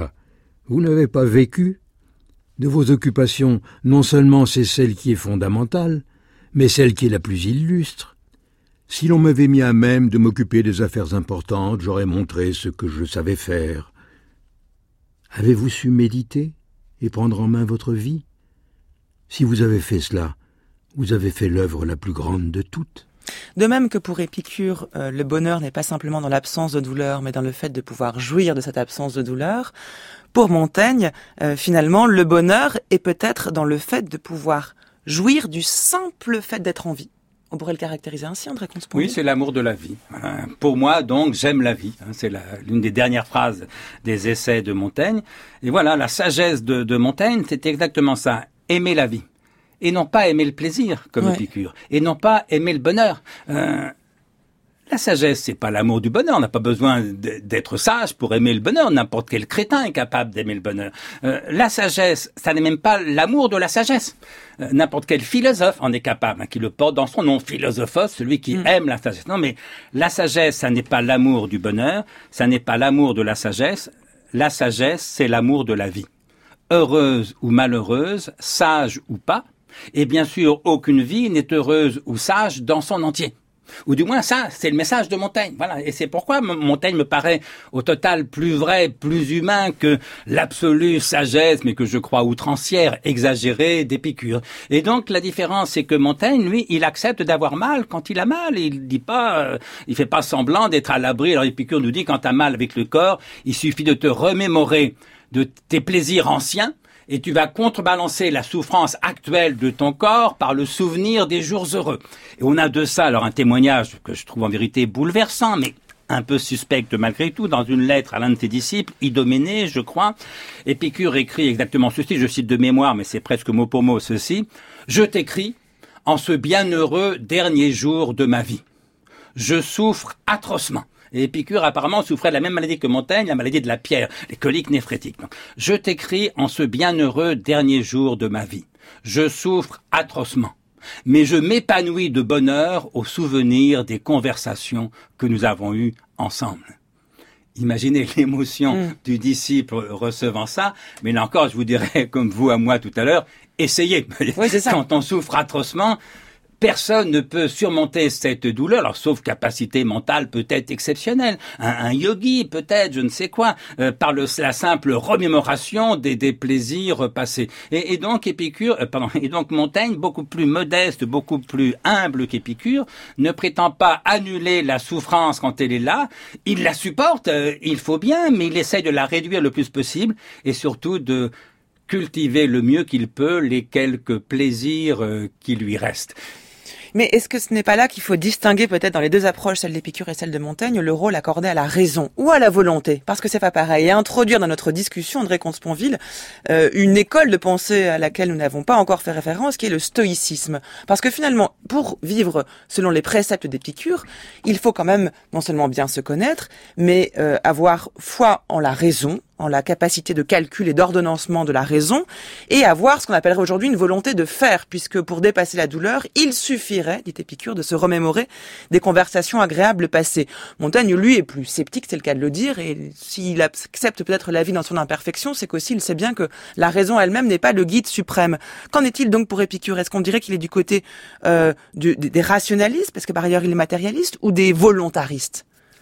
Vous n'avez pas vécu ? De vos occupations, non seulement c'est celle qui est fondamentale, mais celle qui est la plus illustre. Si l'on m'avait mis à même de m'occuper des affaires importantes, j'aurais montré ce que je savais faire. Avez-vous su méditer et prendre en main votre vie ? Si vous avez fait cela, vous avez fait l'œuvre la plus grande de toutes. De même que pour Épicure, euh, le bonheur n'est pas simplement dans l'absence de douleur, mais dans le fait de pouvoir jouir de cette absence de douleur, pour Montaigne, euh, finalement, le bonheur est peut-être dans le fait de pouvoir jouir du simple fait d'être en vie. On pourrait le caractériser ainsi, André Comte-Spondy ? Oui, c'est l'amour de la vie. Pour moi, donc, j'aime la vie. C'est la, l'une des dernières phrases des essais de Montaigne. Et voilà, la sagesse de, de Montaigne, c'est exactement ça. Aimer la vie. et non pas aimer le plaisir, comme Ouais. Épicure, et non pas aimer le bonheur. Euh, La sagesse, c'est pas l'amour du bonheur. On n'a pas besoin d'être sage pour aimer le bonheur. N'importe quel crétin est capable d'aimer le bonheur. Euh, la sagesse, ça n'est même pas l'amour de la sagesse. Euh, N'importe quel philosophe en est capable, hein, qui le porte dans son nom, philosophos, celui qui mm. aime la sagesse. Non, mais la sagesse, ça n'est pas l'amour du bonheur, ça n'est pas l'amour de la sagesse. La sagesse, c'est l'amour de la vie. Heureuse ou malheureuse, sage ou pas, et bien sûr, aucune vie n'est heureuse ou sage dans son entier. Ou du moins ça, c'est le message de Montaigne. Voilà, et c'est pourquoi Montaigne me paraît au total plus vrai, plus humain que l'absolue sagesse, mais que je crois outrancière, exagérée d'Épicure. Et donc la différence, c'est que Montaigne, lui, il accepte d'avoir mal quand il a mal. Il dit pas, euh, il fait pas semblant d'être à l'abri. Alors Épicure nous dit, quand t'as mal avec le corps, il suffit de te remémorer de tes plaisirs anciens, et tu vas contrebalancer la souffrance actuelle de ton corps par le souvenir des jours heureux. Et on a de ça, alors un témoignage que je trouve en vérité bouleversant, mais un peu suspect malgré tout, dans une lettre à l'un de ses disciples, Idoménée, je crois. Épicure écrit exactement ceci, je cite de mémoire, mais c'est presque mot pour mot ceci. « Je t'écris en ce bienheureux dernier jour de ma vie. Je souffre atrocement. » Et Épicure apparemment souffrait de la même maladie que Montaigne, la maladie de la pierre, les coliques néphrétiques. Donc, je t'écris en ce bienheureux dernier jour de ma vie. Je souffre atrocement, mais je m'épanouis de bonheur au souvenir des conversations que nous avons eues ensemble. Imaginez l'émotion mmh. du disciple recevant ça, mais là encore, je vous dirais, comme vous à moi tout à l'heure, essayez. Oui, c'est ça. Quand on souffre atrocement, personne ne peut surmonter cette douleur, alors sauf capacité mentale peut-être exceptionnelle, un, un yogi peut-être, je ne sais quoi, euh, par le, la simple remémoration des, des plaisirs passés. Et, et donc Épicure, euh, pardon, et donc Montaigne, beaucoup plus modeste, beaucoup plus humble qu'Épicure, ne prétend pas annuler la souffrance quand elle est là. Il la supporte, euh, il faut bien, mais il essaye de la réduire le plus possible et surtout de cultiver le mieux qu'il peut les quelques plaisirs euh, qui lui restent. Mais est-ce que ce n'est pas là qu'il faut distinguer peut-être dans les deux approches, celle d'Épicure et celle de Montaigne, le rôle accordé à la raison ou à la volonté? Parce que c'est pas pareil. Et introduire dans notre discussion, André Comte-Sponville, euh, une école de pensée à laquelle nous n'avons pas encore fait référence, qui est le stoïcisme. Parce que finalement, pour vivre selon les préceptes d'Épicure, il faut quand même non seulement bien se connaître, mais euh, avoir foi en la raison, en la capacité de calcul et d'ordonnancement de la raison, et avoir ce qu'on appellerait aujourd'hui une volonté de faire, puisque pour dépasser la douleur, il suffirait, dit Épicure, de se remémorer des conversations agréables passées. Montaigne, lui, est plus sceptique, c'est le cas de le dire, et s'il accepte peut-être la vie dans son imperfection, c'est qu'aussi il sait bien que la raison elle-même n'est pas le guide suprême. Qu'en est-il donc pour Épicure? Est-ce qu'on dirait qu'il est du côté euh, du, des rationalistes, parce que par ailleurs il est matérialiste, ou des volontaristes?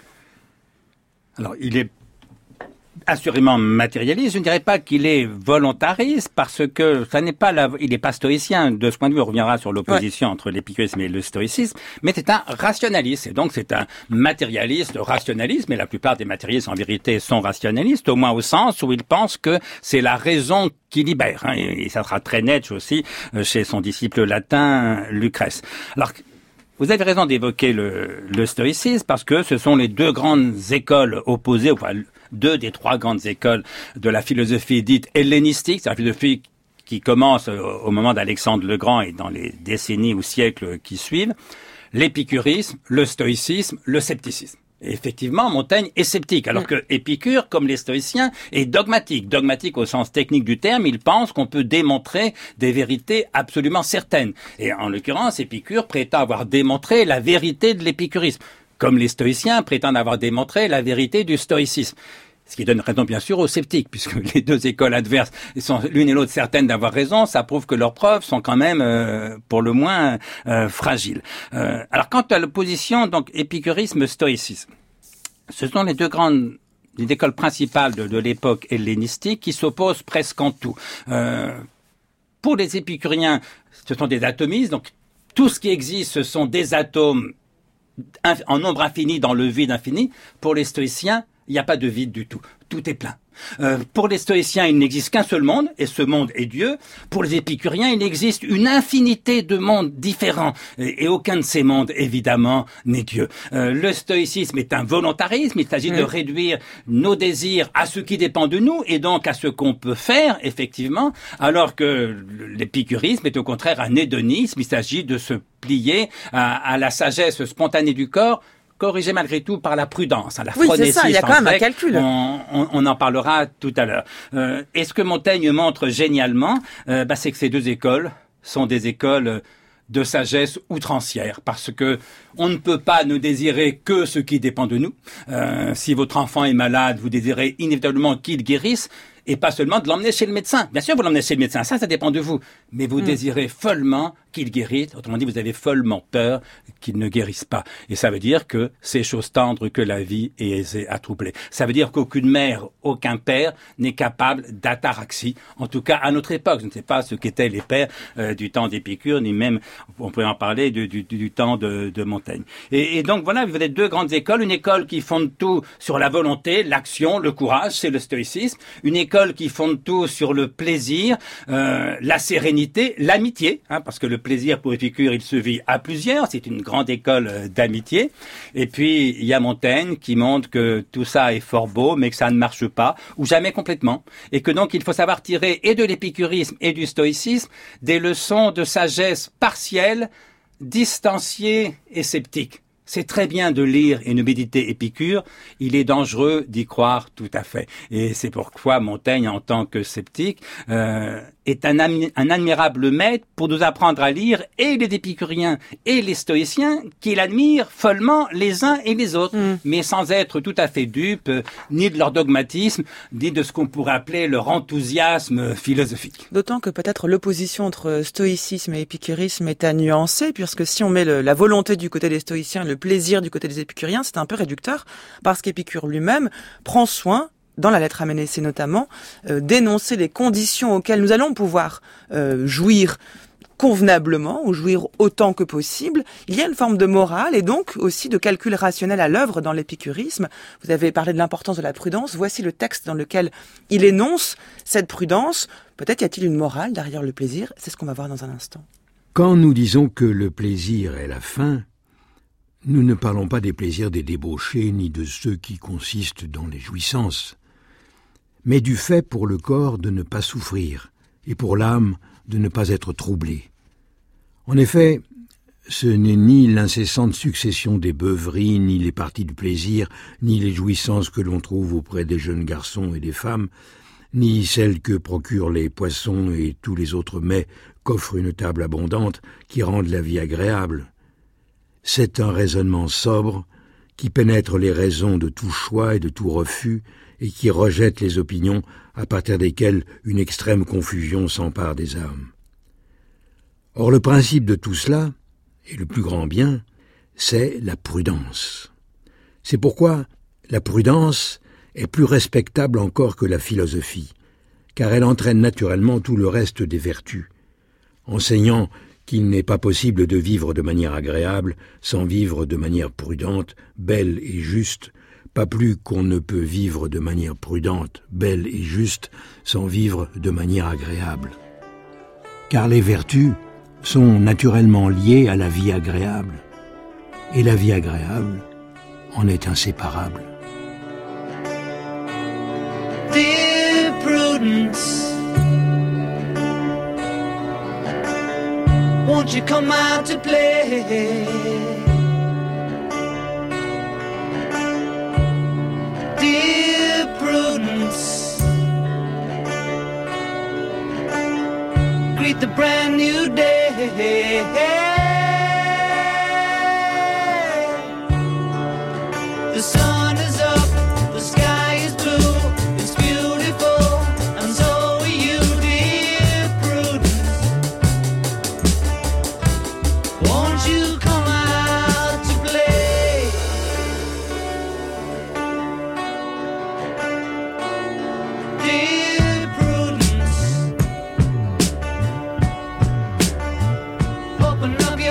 Alors, il est assurément matérialiste. Je ne dirais pas qu'il est volontariste parce que ça n'est pas la, il n'est pas stoïcien. De ce point de vue, on reviendra sur l'opposition ouais. entre l'épicurisme et le stoïcisme. Mais c'est un rationaliste. Et donc, c'est un matérialiste rationaliste. Mais la plupart des matérialistes, en vérité, sont rationalistes, au moins au sens où ils pensent que c'est la raison qui libère. Hein, et, et ça sera très net aussi chez son disciple latin, Lucrèce. Alors, vous avez raison d'évoquer le, le stoïcisme parce que ce sont les deux grandes écoles opposées, enfin, deux des trois grandes écoles de la philosophie dite hellénistique, c'est la philosophie qui commence au moment d'Alexandre le Grand et dans les décennies ou siècles qui suivent, l'épicurisme, le stoïcisme, le scepticisme. Et effectivement, Montaigne est sceptique, alors que Épicure, comme les stoïciens, est dogmatique. Dogmatique au sens technique du terme, il pense qu'on peut démontrer des vérités absolument certaines. Et en l'occurrence, Épicure prétend avoir démontré la vérité de l'épicurisme, comme les stoïciens prétendent avoir démontré la vérité du stoïcisme. Ce qui donne raison, bien sûr, aux sceptiques, puisque les deux écoles adverses sont l'une et l'autre certaines d'avoir raison, ça prouve que leurs preuves sont quand même, euh, pour le moins, euh, fragiles. Euh, alors, quant à l'opposition, donc, épicurisme-stoïcisme, ce sont les deux grandes les écoles principales de, de l'époque hellénistique qui s'opposent presque en tout. Euh, pour les épicuriens, ce sont des atomistes, donc tout ce qui existe, ce sont des atomes en nombre infini dans le vide infini. Pour les stoïciens, il n'y a pas de vide du tout. Tout est plein. Euh, pour les stoïciens, il n'existe qu'un seul monde, et ce monde est Dieu. Pour les épicuriens, il existe une infinité de mondes différents, et, et aucun de ces mondes, évidemment, n'est Dieu. Euh, le stoïcisme est un volontarisme, il s'agit mmh. de réduire nos désirs à ce qui dépend de nous, et donc à ce qu'on peut faire, effectivement, alors que l'épicurisme est au contraire un hédonisme, il s'agit de se plier à, à la sagesse spontanée du corps, corrigé malgré tout par la prudence, hein, la oui, phronésis. C'est ça, il y a quand même grec, un calcul. On, on, on en parlera tout à l'heure. Euh, et ce que Montaigne montre génialement, euh, bah, c'est que ces deux écoles sont des écoles de sagesse outrancière, parce que on ne peut pas ne désirer que ce qui dépend de nous. Euh, si votre enfant est malade, vous désirez inévitablement qu'il guérisse, et pas seulement de l'emmener chez le médecin. Bien sûr, vous l'emmenez chez le médecin, ça, ça dépend de vous. Mais vous mmh. désirez follement qu'il guérisse. Autrement dit, vous avez follement peur qu'il ne guérisse pas. Et ça veut dire que c'est chose tendre que la vie est aisée à troubler. Ça veut dire qu'aucune mère, aucun père n'est capable d'ataraxie. En tout cas, à notre époque. Je ne sais pas ce qu'étaient les pères euh, du temps d'Épicure, ni même, on pourrait en parler, du, du, du temps de, de Montaigne. Et, et donc, voilà, vous avez deux grandes écoles. Une école qui fonde tout sur la volonté, l'action, le courage, c'est le stoïcisme. Une école qui fonde tout sur le plaisir, euh, la sérénité, l'amitié, hein, parce que le plaisir pour Épicure, il se vit à plusieurs, c'est une grande école euh, d'amitié. Et puis, il y a Montaigne qui montre que tout ça est fort beau, mais que ça ne marche pas, ou jamais complètement. Et que donc, il faut savoir tirer et de l'épicurisme et du stoïcisme des leçons de sagesse partielle, distanciée et sceptique. C'est très bien de lire et de méditer Épicure, il est dangereux d'y croire tout à fait. Et c'est pourquoi Montaigne, en tant que sceptique, euh, est un, ami, un admirable maître pour nous apprendre à lire et les épicuriens et les stoïciens qu'il admire follement les uns et les autres, mmh. mais sans être tout à fait dupe, euh, ni de leur dogmatisme, ni de ce qu'on pourrait appeler leur enthousiasme philosophique. D'autant que peut-être l'opposition entre stoïcisme et épicurisme est à nuancer, puisque si on met le, la volonté du côté des stoïciens, le plaisir du côté des épicuriens, c'est un peu réducteur, parce qu'Épicure lui-même prend soin, dans la lettre à Ménécée notamment, euh, d'énoncer les conditions auxquelles nous allons pouvoir euh, jouir convenablement ou jouir autant que possible. Il y a une forme de morale et donc aussi de calcul rationnel à l'œuvre dans l'épicurisme. Vous avez parlé de l'importance de la prudence. Voici le texte dans lequel il énonce cette prudence. Peut-être y a-t-il une morale derrière le plaisir. C'est ce qu'on va voir dans un instant. Quand nous disons que le plaisir est la fin, nous ne parlons pas des plaisirs des débauchés ni de ceux qui consistent dans les jouissances, mais du fait pour le corps de ne pas souffrir et pour l'âme de ne pas être troublée. En effet, ce n'est ni l'incessante succession des beuveries, ni les parties de plaisir, ni les jouissances que l'on trouve auprès des jeunes garçons et des femmes, ni celles que procurent les poissons et tous les autres mets qu'offre une table abondante qui rendent la vie agréable. C'est un raisonnement sobre qui pénètre les raisons de tout choix et de tout refus et qui rejette les opinions à partir desquelles une extrême confusion s'empare des âmes. Or, le principe de tout cela, et le plus grand bien, c'est la prudence. C'est pourquoi la prudence est plus respectable encore que la philosophie, car elle entraîne naturellement tout le reste des vertus, enseignant qu'il n'est pas possible de vivre de manière agréable sans vivre de manière prudente, belle et juste, pas plus qu'on ne peut vivre de manière prudente, belle et juste, sans vivre de manière agréable. Car les vertus sont naturellement liées à la vie agréable, et la vie agréable en est inséparable. Dear Prudence, won't you come out to play? Dear Prudence, greet the brand new day. The sun is up, the sky is blue, it's beautiful, and so are you, dear Prudence. Won't you come out to play? Dear Prudence, open up your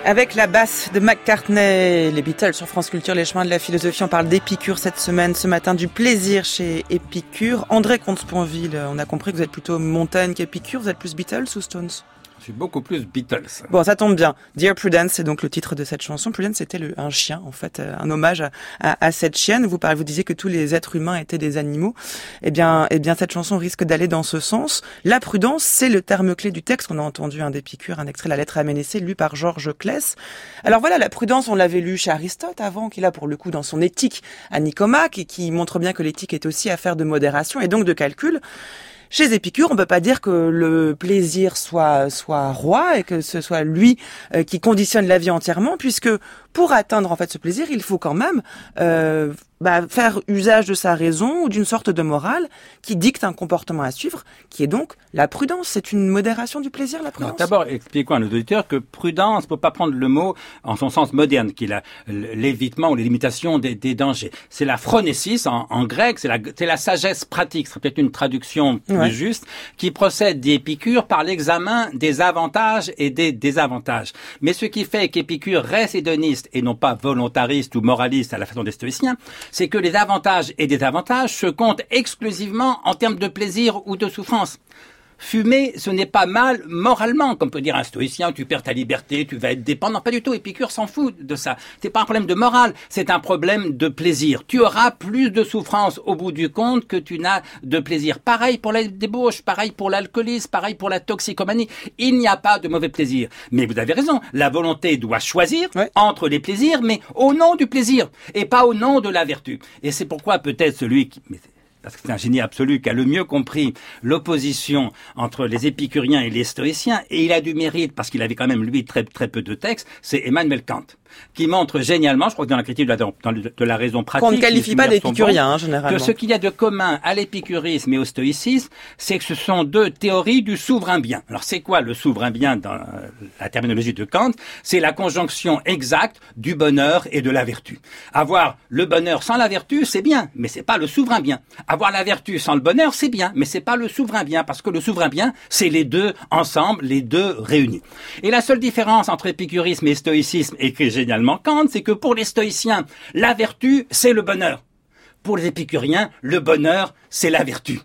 Avec la basse de McCartney, les Beatles sur France Culture, les chemins de la philosophie. On parle d'Épicure cette semaine, ce matin, du plaisir chez Épicure. André Comte-Sponville, on a compris que vous êtes plutôt montagne qu'Épicure. Vous êtes plus Beatles ou Stones ? Je suis beaucoup plus Beatles. Bon, ça tombe bien. Dear Prudence, c'est donc le titre de cette chanson. Prudence, c'était le, un chien, en fait, un hommage à, à, à cette chienne. Vous parlez, vous disiez que tous les êtres humains étaient des animaux. Eh bien, eh bien, cette chanson risque d'aller dans ce sens. La prudence, c'est le terme clé du texte. On a entendu un d'Épicure, un extrait de la lettre à Ménécée, lu par Georges Claes. Alors voilà, la prudence, on l'avait lu chez Aristote avant, qu'il a pour le coup dans son éthique à Nicomaque, et qui montre bien que l'éthique est aussi affaire de modération et donc de calcul. Chez Épicure, on peut pas dire que le plaisir soit soit roi et que ce soit lui euh, qui conditionne la vie entièrement, puisque pour atteindre en fait ce plaisir, il faut quand même euh, bah, faire usage de sa raison ou d'une sorte de morale qui dicte un comportement à suivre, qui est donc la prudence. C'est une modération du plaisir, la prudence. Non, d'abord, expliquons à nos auditeurs que prudence, il ne faut pas prendre le mot en son sens moderne, qui est la, l'évitement ou les limitations des, des dangers. C'est la phronésis en, en grec, c'est la, c'est la sagesse pratique. C'est peut-être une traduction plus ouais. juste, qui procède d'Épicure par l'examen des avantages et des désavantages. Mais ce qui fait qu'Épicure reste hédoniste et non pas volontariste ou moraliste à la façon des stoïciens, c'est que les avantages et désavantages se comptent exclusivement en termes de plaisir ou de souffrance. Fumer, ce n'est pas mal moralement, comme peut dire un stoïcien, tu perds ta liberté, tu vas être dépendant. Pas du tout, Épicure s'en fout de ça. C'est pas un problème de morale, c'est un problème de plaisir. Tu auras plus de souffrance au bout du compte que tu n'as de plaisir. Pareil pour la débauche, pareil pour l'alcoolisme, pareil pour la toxicomanie. Il n'y a pas de mauvais plaisir. Mais vous avez raison, la volonté doit choisir ouais. entre les plaisirs, mais au nom du plaisir, et pas au nom de la vertu. Et c'est pourquoi peut-être celui qui... parce que c'est un génie absolu, qui a le mieux compris l'opposition entre les épicuriens et les stoïciens, et il a du mérite, parce qu'il avait quand même, lui, très, très peu de textes, c'est Emmanuel Kant, qui montre génialement, je crois que dans la critique de la, de la raison pratique... Qu'on ne qualifie pas d'épicurien, hein, généralement. Que ce qu'il y a de commun à l'épicurisme et au stoïcisme, c'est que ce sont deux théories du souverain bien. Alors c'est quoi le souverain bien dans la terminologie de Kant ? C'est la conjonction exacte du bonheur et de la vertu. Avoir le bonheur sans la vertu, c'est bien, mais c'est pas le souverain bien. Avoir la vertu sans le bonheur, c'est bien, mais c'est pas le souverain bien, parce que le souverain bien, c'est les deux ensemble, les deux réunis. Et la seule différence entre épicurisme et stoïcisme, écrit génialement Kant, c'est que pour les stoïciens, la vertu, c'est le bonheur. Pour les épicuriens, le bonheur, c'est la vertu.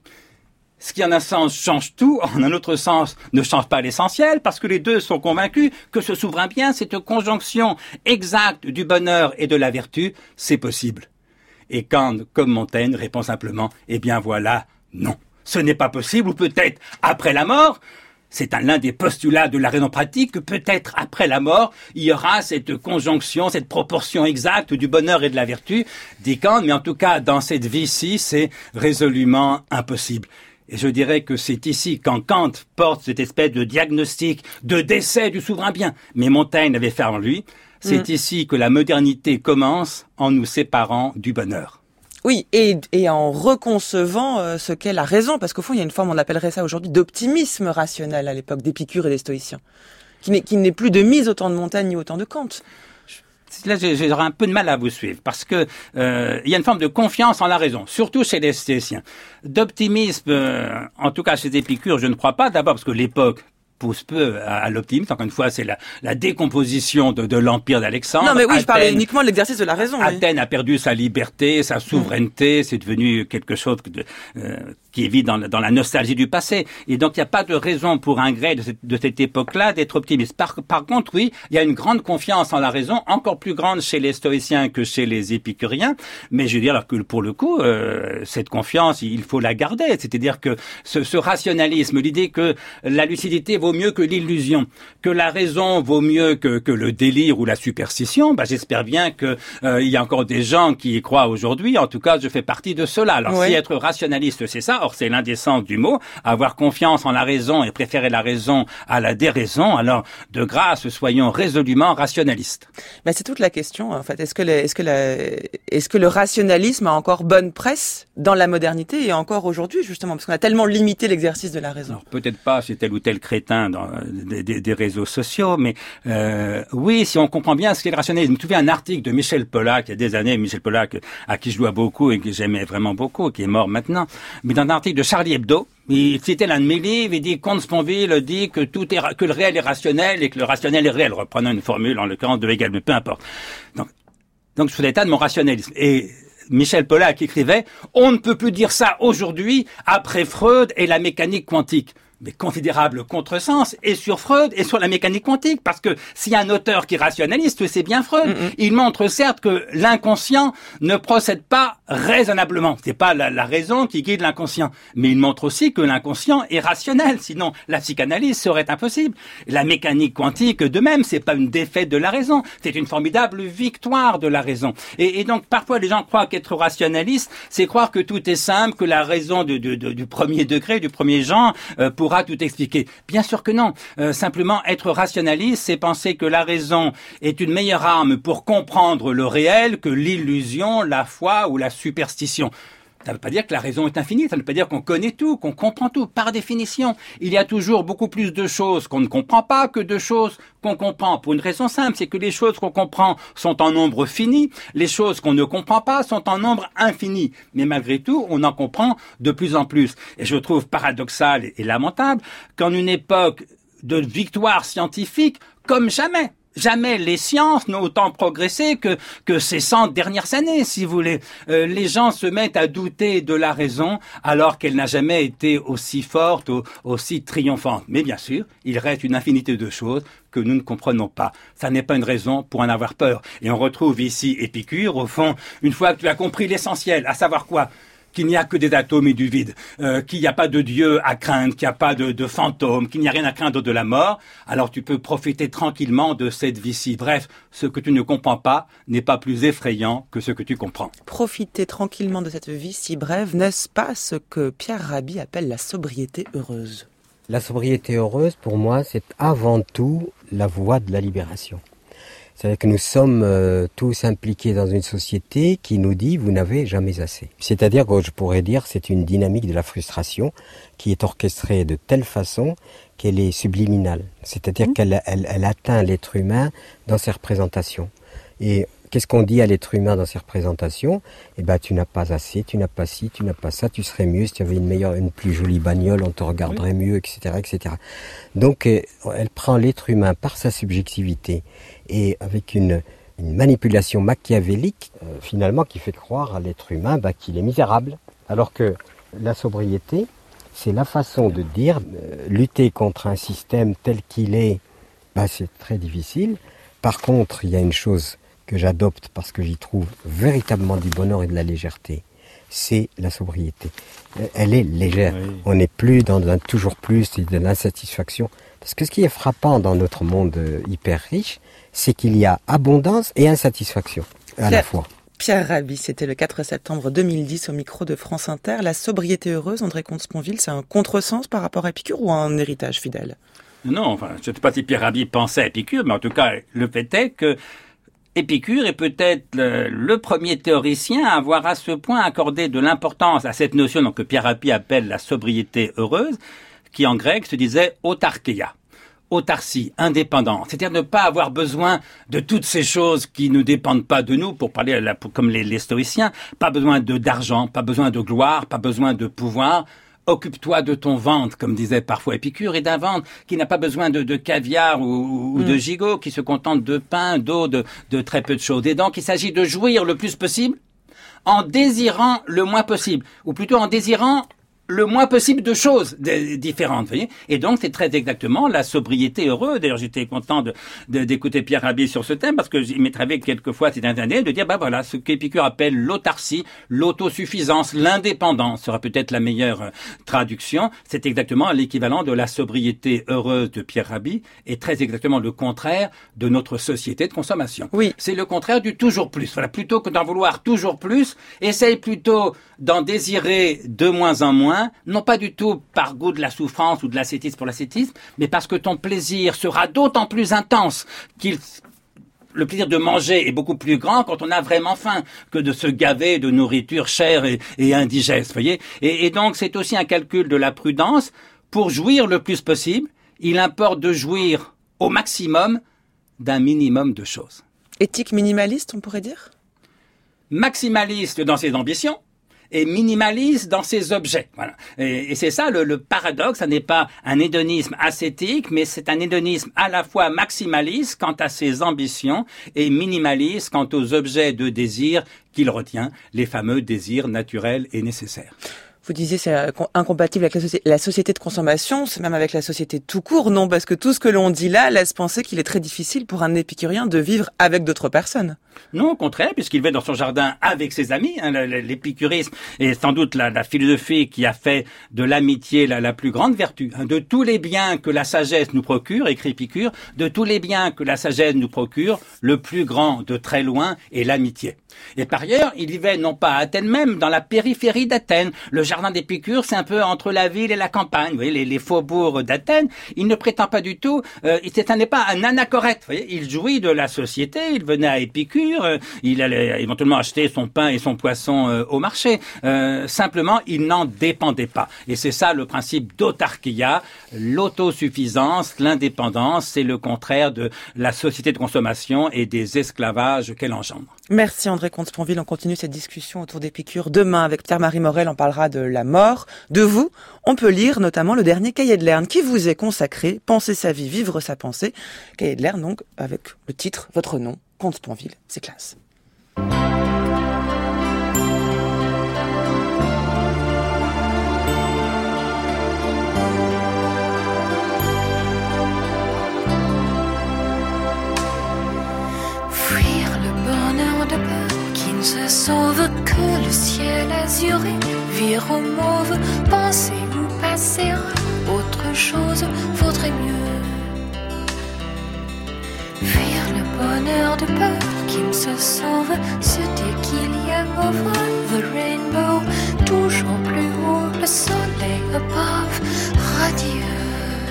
Ce qui en un sens change tout, en un autre sens ne change pas l'essentiel, parce que les deux sont convaincus que ce souverain bien, cette conjonction exacte du bonheur et de la vertu, c'est possible. Et Kant, comme Montaigne, répond simplement, eh bien voilà, non. Ce n'est pas possible, ou peut-être après la mort. C'est un, l'un des postulats de la raison pratique que peut-être après la mort, il y aura cette conjonction, cette proportion exacte du bonheur et de la vertu, dit Kant, mais en tout cas, dans cette vie-ci, c'est résolument impossible. Et je dirais que c'est ici, quand Kant porte cette espèce de diagnostic de décès du souverain bien, mais Montaigne l'avait fait en lui, c'est mmh. ici que la modernité commence en nous séparant du bonheur. Oui, et, et en reconcevant euh, ce qu'est la raison, parce qu'au fond, il y a une forme, on appellerait ça aujourd'hui, d'optimisme rationnel à l'époque d'Épicure et des stoïciens, qui n'est, qui n'est plus de mise autant de Montaigne ni autant de Kant. Là, j'aurais un peu de mal à vous suivre, parce que euh, il y a une forme de confiance en la raison, surtout chez les stoïciens. D'optimisme, euh, en tout cas chez Épicure, je ne crois pas, d'abord parce que l'époque pousse peu à, à l'optimisme. Encore une fois, c'est la, la décomposition de, de l'empire d'Alexandre. Non, mais oui, Athènes, je parlais uniquement de l'exercice de la raison. Athènes oui. a perdu sa liberté, sa souveraineté. Mmh. C'est devenu quelque chose de, euh, qui vit dans, dans la nostalgie du passé. Et donc, il n'y a pas de raison pour un grec de cette, de cette époque-là d'être optimiste. Par, par contre, oui, il y a une grande confiance en la raison, encore plus grande chez les stoïciens que chez les épicuriens. Mais je veux dire que pour le coup, euh, cette confiance, il faut la garder. C'est-à-dire que ce, ce rationalisme, l'idée que la lucidité vaut mieux que l'illusion, que la raison vaut mieux que, que le délire ou la superstition, bah, j'espère bien que euh, il y a encore des gens qui y croient aujourd'hui. En tout cas, je fais partie de cela. Alors, oui. si être rationaliste, c'est ça, or c'est l'indécence du mot, avoir confiance en la raison et préférer la raison à la déraison, alors de grâce, soyons résolument rationalistes. Ben, c'est toute la question, en fait. Est-ce que, le, est-ce que, la, est-ce que le rationalisme a encore bonne presse dans la modernité et encore aujourd'hui, justement, parce qu'on a tellement limité l'exercice de la raison? Alors, peut-être pas chez tel ou tel crétin vient dans, des, des, des réseaux sociaux, mais euh, oui, si on comprend bien ce qu'est le rationalisme. Je me souviens un article de Michel Pollack, il y a des années, Michel Pollack, à qui je dois beaucoup et que j'aimais vraiment beaucoup, qui est mort maintenant, mais dans un article de Charlie Hebdo, il citait l'un de mes livres, il dit Comte Sponville dit que tout est, que le réel est rationnel et que le rationnel est réel, reprenant une formule, en l'occurrence de Hegel, mais peu importe. Donc, donc je fais l'état de mon rationalisme. Et Michel Pollack écrivait « On ne peut plus dire ça aujourd'hui après Freud et la mécanique quantique ». Mais considérable contresens et sur Freud et sur la mécanique quantique, parce que s'il y a un auteur qui est rationaliste, c'est bien Freud. Mm-hmm. Il montre certes que l'inconscient ne procède pas raisonnablement. C'est pas la, la raison qui guide l'inconscient, mais il montre aussi que l'inconscient est rationnel. Sinon, la psychanalyse serait impossible. La mécanique quantique, de même, c'est pas une défaite de la raison, c'est une formidable victoire de la raison. Et, et donc, parfois, les gens croient qu'être rationaliste, c'est croire que tout est simple, que la raison de, de, de, du premier degré, du premier genre, euh, pour tout expliquer. Bien sûr que non. Euh, simplement, être rationaliste, c'est penser que la raison est une meilleure arme pour comprendre le réel que l'illusion, la foi ou la superstition. Ça ne veut pas dire que la raison est infinie, ça ne veut pas dire qu'on connaît tout, qu'on comprend tout. Par définition, il y a toujours beaucoup plus de choses qu'on ne comprend pas que de choses qu'on comprend. Pour une raison simple, c'est que les choses qu'on comprend sont en nombre fini, les choses qu'on ne comprend pas sont en nombre infini. Mais malgré tout, on en comprend de plus en plus. Et je trouve paradoxal et lamentable qu'en une époque de victoire scientifique, comme jamais, Jamais les sciences n'ont autant progressé que que ces cent dernières années, si vous voulez. Euh, les gens se mettent à douter de la raison alors qu'elle n'a jamais été aussi forte, ou, aussi triomphante. Mais bien sûr, il reste une infinité de choses que nous ne comprenons pas. Ça n'est pas une raison pour en avoir peur. Et on retrouve ici Épicure, au fond, une fois que tu as compris l'essentiel, à savoir quoi ? Qu'il n'y a que des atomes et du vide, euh, qu'il n'y a pas de Dieu à craindre, qu'il n'y a pas de, de fantômes, qu'il n'y a rien à craindre de la mort, alors tu peux profiter tranquillement de cette vie-ci. Bref, ce que tu ne comprends pas n'est pas plus effrayant que ce que tu comprends. Profiter tranquillement de cette vie si brève, n'est-ce pas ce que Pierre Rabhi appelle la sobriété heureuse ? La sobriété heureuse, pour moi, c'est avant tout la voie de la libération. C'est-à-dire que nous sommes euh, tous impliqués dans une société qui nous dit « vous n'avez jamais assez ». C'est-à-dire que je pourrais dire c'est une dynamique de la frustration qui est orchestrée de telle façon qu'elle est subliminale. C'est-à-dire mmh. qu'elle elle, elle atteint l'être humain dans ses représentations. Et qu'est-ce qu'on dit à l'être humain dans ses représentations ? Eh ben, tu n'as pas assez, tu n'as pas ci, tu n'as pas ça, tu serais mieux si tu avais une meilleure, une plus jolie bagnole, on te regarderait oui. mieux, et cetera, et cetera. Donc, elle prend l'être humain par sa subjectivité et avec une, une manipulation machiavélique, euh, finalement, qui fait croire à l'être humain bah, qu'il est misérable. Alors que la sobriété, c'est la façon de dire, euh, lutter contre un système tel qu'il est, bah, c'est très difficile. Par contre, il y a une chose que j'adopte parce que j'y trouve véritablement du bonheur et de la légèreté, c'est la sobriété. Elle est légère. Oui. On n'est plus dans un toujours plus et de l'insatisfaction. Parce que ce qui est frappant dans notre monde hyper riche, c'est qu'il y a abondance et insatisfaction à Pierre, la fois. Pierre Rabhi, c'était le quatre septembre deux mille dix au micro de France Inter. La sobriété heureuse, André Comte-Sponville, c'est un contresens par rapport à Épicure ou un héritage fidèle ? Non, enfin, je ne sais pas si Pierre Rabhi pensait à Épicure, mais en tout cas, le fait est que Épicure est peut-être le, le premier théoricien à avoir à ce point accordé de l'importance à cette notion donc, que Pierre Rabhi appelle la sobriété heureuse, qui en grec se disait autarkeia, autarcie, indépendance, c'est-à-dire ne pas avoir besoin de toutes ces choses qui ne dépendent pas de nous, pour parler la, pour, comme les, les stoïciens, pas besoin de d'argent, pas besoin de gloire, pas besoin de pouvoir. Occupe-toi de ton ventre, comme disait parfois Épicure, et d'un ventre qui n'a pas besoin de, de caviar ou, ou mmh. de gigot, qui se contente de pain, d'eau, de, de très peu de choses. Et donc, il s'agit de jouir le plus possible en désirant le moins possible, ou plutôt en désirant le moins possible de choses différentes, vous voyez. Et donc, c'est très exactement la sobriété heureuse. D'ailleurs, j'étais content de, de, d'écouter Pierre Rabhi sur ce thème, parce que il m'est arrivé quelquefois ces dernières années de dire, bah voilà, ce qu'Épicure appelle l'autarcie, l'autosuffisance, l'indépendance sera peut-être la meilleure euh, traduction. C'est exactement l'équivalent de la sobriété heureuse de Pierre Rabhi, et très exactement le contraire de notre société de consommation. Oui. C'est le contraire du toujours plus. Voilà, plutôt que d'en vouloir toujours plus, essaye plutôt d'en désirer de moins en moins, non pas du tout par goût de la souffrance ou de l'ascétisme pour l'ascétisme, mais parce que ton plaisir sera d'autant plus intense qu'il... Le plaisir de manger est beaucoup plus grand quand on a vraiment faim que de se gaver de nourriture chère et, et indigeste, voyez. Et, et donc, c'est aussi un calcul de la prudence. Pour jouir le plus possible, Il importe de jouir au maximum d'un minimum de choses. Éthique minimaliste, on pourrait dire ? Maximaliste dans ses ambitions et minimaliste dans ses objets. Voilà. Et, et c'est ça le, le paradoxe. Ça n'est pas un hédonisme ascétique, mais c'est un hédonisme à la fois maximaliste quant à ses ambitions et minimaliste quant aux objets de désir qu'il retient, les fameux désirs naturels et nécessaires. Vous disiez c'est incompatible avec la, soci- la société de consommation, c'est même avec la société tout court, non ? Parce que tout ce que l'on dit là laisse penser qu'il est très difficile pour un épicurien de vivre avec d'autres personnes. Non, au contraire, puisqu'il va dans son jardin avec ses amis. Hein, l'épicurisme est sans doute la, la philosophie qui a fait de l'amitié la, la plus grande vertu. Hein, de tous les biens que la sagesse nous procure, écrit Épicure, de tous les biens que la sagesse nous procure, le plus grand de très loin est l'amitié. Et par ailleurs, il vivait non pas à Athènes même, dans la périphérie d'Athènes. Le jardin d'Épicure, c'est un peu entre la ville et la campagne. Vous voyez, les, les faubourgs d'Athènes, il ne prétend pas du tout, euh, c'est n'est pas un anachorète. Vous voyez, il jouit de la société, il venait à Épicure, euh, il allait éventuellement acheter son pain et son poisson euh, au marché. Euh, simplement, il n'en dépendait pas. Et c'est ça le principe d'autarchia, l'autosuffisance, l'indépendance, c'est le contraire de la société de consommation et des esclavages qu'elle engendre. Merci André Comte-Sponville, on continue cette discussion autour d'Épicure. Demain, avec Pierre-Marie Morel, on parlera de la mort. De vous, on peut lire notamment le dernier cahier de Lerne qui vous est consacré, Penser sa vie, vivre sa pensée. Cahier de Lerne, donc, avec le titre, votre nom, Comte-Sponville, c'est classe. Se sauve que le ciel azuré vire au mauve, penser ou passer à autre chose vaudrait mieux. Fuir le bonheur de peur qui me se sauve, se dire qu'il y a over the rainbow, toujours plus haut le soleil above, radieux.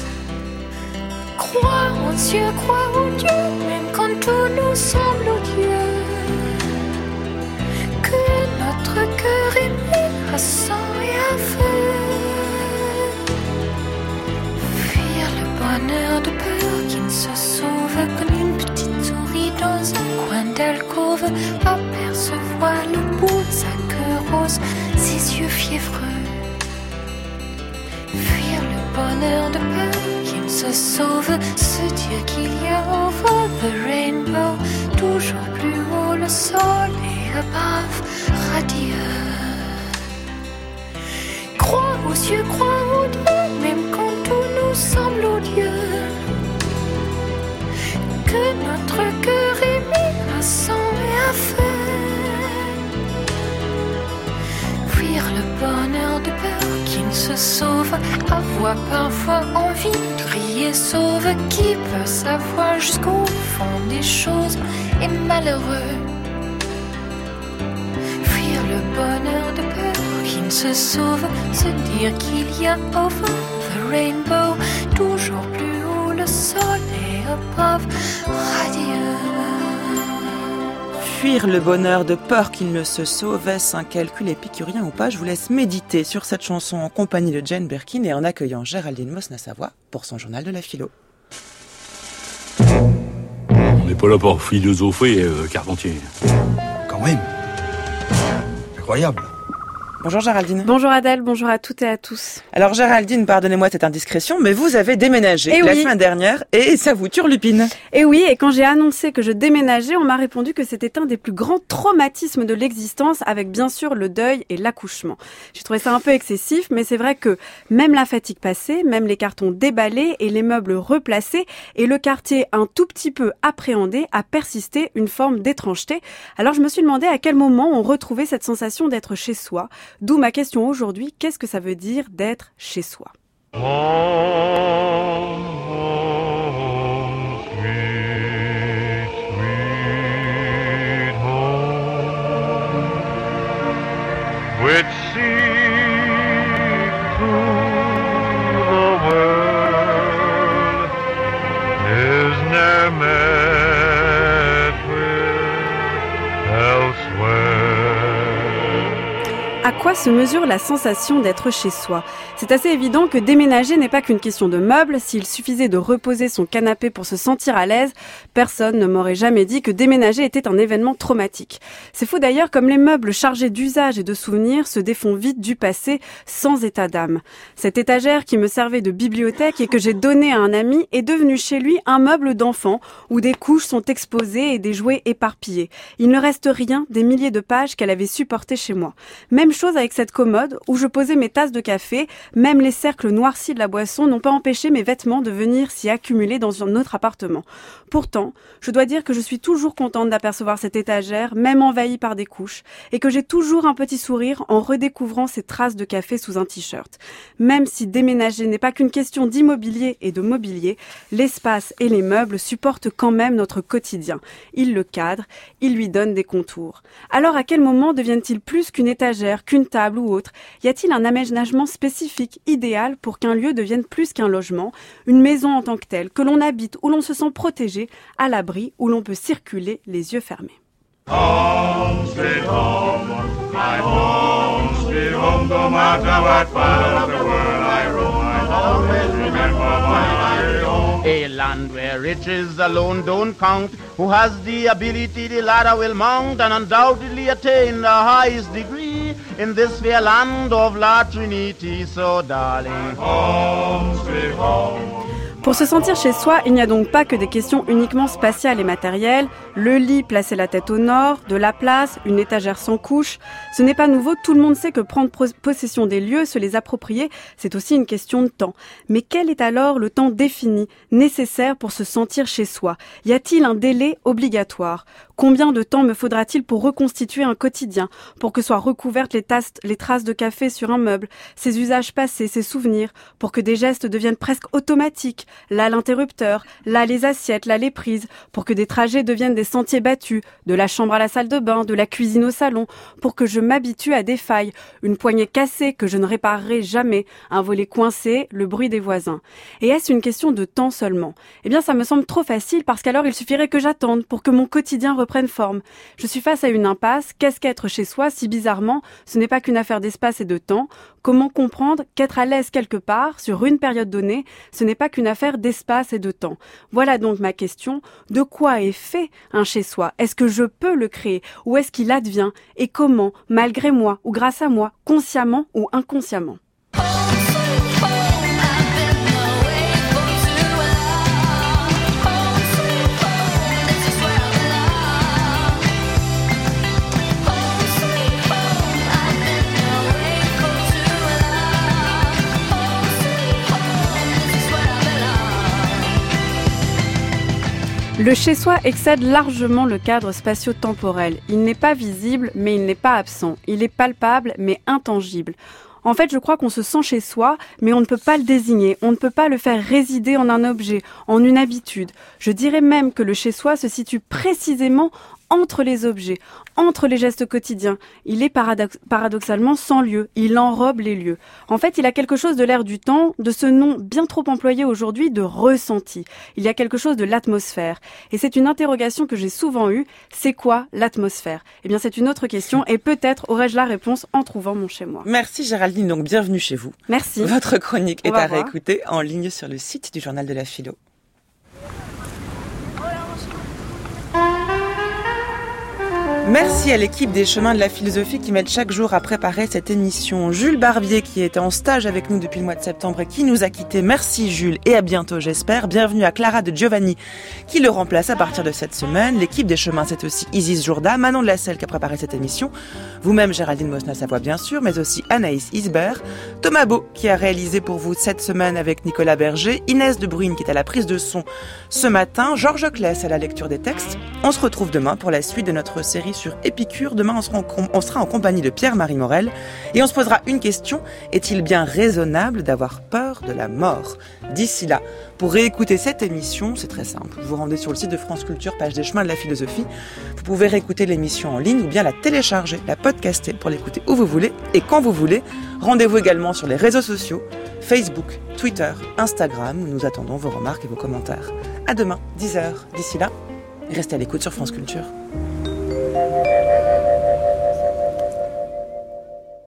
Croire en Dieu, croire en Dieu, même quand tout nous semble odieux. Que notre cœur est mis à sang et à feu. Fuir le bonheur de peur qui ne se sauve, comme une petite souris dans un coin d'alcôve, apercevoir le bout de sa queue rose, ses yeux fiévreux. Fuir le bonheur de peur qui ne se sauve, se dire qu'il y a over the rainbow, toujours plus haut le soleil above, radieux. Croire aux yeux, croire aux dieux, même quand tout nous semble odieux. Que notre cœur est mis à sang et à feu. Fuir le bonheur de peur qui ne se sauve, avoir parfois envie de crier sauve, qui peut savoir jusqu'au fond des choses est malheureux. Le bonheur de peur qui ne se sauve, se dire qu'il y a over the rainbow, toujours plus haut le soleil above, radieux. Fuir le bonheur de peur qu'il ne se sauve, est-ce un calcul épicurien ou pas ? Je vous laisse méditer sur cette chanson en compagnie de Jane Birkin et en accueillant Géraldine Mosna-Savoie pour son journal de la philo. On n'est pas là pour philosopher, euh, Carpentier. Quand même. Incroyable. Bonjour Géraldine. Bonjour Adèle, bonjour à toutes et à tous. Alors Géraldine, pardonnez-moi cette indiscrétion, mais vous avez déménagé et la oui. semaine dernière et ça vous turlupine. Et oui, et quand j'ai annoncé que je déménageais, on m'a répondu que c'était un des plus grands traumatismes de l'existence, avec bien sûr le deuil et l'accouchement. J'ai trouvé ça un peu excessif, mais c'est vrai que même la fatigue passée, même les cartons déballés et les meubles replacés, et le quartier un tout petit peu appréhendé, a persisté une forme d'étrangeté. Alors je me suis demandé à quel moment on retrouvait cette sensation d'être chez soi. D'où ma question aujourd'hui, qu'est-ce que ça veut dire d'être chez soi ? Home, home, sweet, sweet home, which seems through the world is ne'er met with elsewhere. À quoi se mesure la sensation d'être chez soi ? C'est assez évident que déménager n'est pas qu'une question de meubles. S'il suffisait de reposer son canapé pour se sentir à l'aise, personne ne m'aurait jamais dit que déménager était un événement traumatique. C'est fou d'ailleurs comme les meubles chargés d'usages et de souvenirs se défont vite du passé sans état d'âme. Cette étagère qui me servait de bibliothèque et que j'ai donnée à un ami est devenue chez lui un meuble d'enfant où des couches sont exposées et des jouets éparpillés. Il ne reste rien des milliers de pages qu'elle avait supportées chez moi. Même chose avec cette commode où je posais mes tasses de café. Même les cercles noircis de la boisson n'ont pas empêché mes vêtements de venir s'y accumuler dans un autre appartement. Pourtant, je dois dire que je suis toujours contente d'apercevoir cette étagère, même envahie par des couches, et que j'ai toujours un petit sourire en redécouvrant ces traces de café sous un t-shirt. Même si déménager n'est pas qu'une question d'immobilier et de mobilier, l'espace et les meubles supportent quand même notre quotidien. Ils le cadrent, ils lui donnent des contours. Alors à quel moment deviennent-ils plus qu'une étagère, qu'une table ou autre ? Y a-t-il un aménagement spécifique, idéal pour qu'un lieu devienne plus qu'un logement, une maison en tant que telle, que l'on habite, où l'on se sent protégé, à l'abri, où l'on peut circuler les yeux fermés ? Home, sweet home, my home, sweet home, no matter what part of the world I roam, I'll always remember my home. A land where riches alone don't count, who has the ability the ladder will mount and undoubtedly attain the highest degree in this fair land of La Trinity, so darling, home, sweet home. Pour se sentir chez soi, il n'y a donc pas que des questions uniquement spatiales et matérielles. Le lit placé la tête au nord, de la place, une étagère sans couche. Ce n'est pas nouveau, tout le monde sait que prendre possession des lieux, se les approprier, c'est aussi une question de temps. Mais quel est alors le temps défini, nécessaire pour se sentir chez soi ? Y a-t-il un délai obligatoire ? Combien de temps me faudra-t-il pour reconstituer un quotidien, pour que soient recouvertes les, tasses, les traces de café sur un meuble, ses usages passés, ses souvenirs, pour que des gestes deviennent presque automatiques ? Là l'interrupteur, là les assiettes, là les prises, pour que des trajets deviennent des sentiers battus, de la chambre à la salle de bain, de la cuisine au salon, pour que je m'habitue à des failles, une poignée cassée que je ne réparerai jamais, un volet coincé, le bruit des voisins. Et est-ce une question de temps seulement ? Eh bien ça me semble trop facile parce qu'alors il suffirait que j'attende pour que mon quotidien reprenne forme. Je suis face à une impasse, qu'est-ce qu'être chez soi si bizarrement ce n'est pas qu'une affaire d'espace et de temps ? Comment comprendre qu'être à l'aise quelque part, sur une période donnée, ce n'est pas qu'une affaire d'espace et de temps. Voilà donc ma question. De quoi est fait un chez-soi ? Est-ce que je peux le créer ? Ou est-ce qu'il advient ? Et comment ? Malgré moi ou grâce à moi ? Consciemment ou inconsciemment ? Le chez-soi excède largement le cadre spatio-temporel. Il n'est pas visible, mais il n'est pas absent. Il est palpable, mais intangible. En fait, je crois qu'on se sent chez soi, mais on ne peut pas le désigner. On ne peut pas le faire résider en un objet, en une habitude. Je dirais même que le chez-soi se situe précisément entre les objets, entre les gestes quotidiens. Il est paradox- paradoxalement sans lieu, il enrobe les lieux. En fait, il a quelque chose de l'air du temps, de ce nom bien trop employé aujourd'hui de ressenti. Il y a quelque chose de l'atmosphère. Et c'est une interrogation que j'ai souvent eue, c'est quoi l'atmosphère ? Eh bien, c'est une autre question et peut-être aurais-je la réponse en trouvant mon chez-moi. Merci Géraldine, donc bienvenue chez vous. Merci. Votre chronique On est va à voir. réécouter en ligne sur le site du Journal de la Philo. Merci à l'équipe des Chemins de la Philosophie qui m'aide chaque jour à préparer cette émission. Jules Barbier qui était en stage avec nous depuis le mois de septembre et qui nous a quittés. Merci Jules et à bientôt j'espère. Bienvenue à Clara de Giovanni qui le remplace à partir de cette semaine. L'équipe des Chemins c'est aussi Isis Jourda, Manon de la Selle qui a préparé cette émission. Vous-même Géraldine Mosna-Savoie bien sûr, mais aussi Anaïs Isbert. Thomas Beau qui a réalisé pour vous cette semaine avec Nicolas Berger. Inès de Bruyne qui est à la prise de son ce matin. Georges Claes à la lecture des textes. On se retrouve demain pour la suite de notre série sur Épicure. Demain, on sera, en com- on sera en compagnie de Pierre-Marie Morel et on se posera une question. Est-il bien raisonnable d'avoir peur de la mort ? D'ici là, pour réécouter cette émission, c'est très simple. Vous vous rendez sur le site de France Culture, page des Chemins de la Philosophie. Vous pouvez réécouter l'émission en ligne ou bien la télécharger, la podcaster pour l'écouter où vous voulez et quand vous voulez. Rendez-vous également sur les réseaux sociaux, Facebook, Twitter, Instagram, où nous attendons vos remarques et vos commentaires. À demain, dix heures. D'ici là, restez à l'écoute sur France Culture.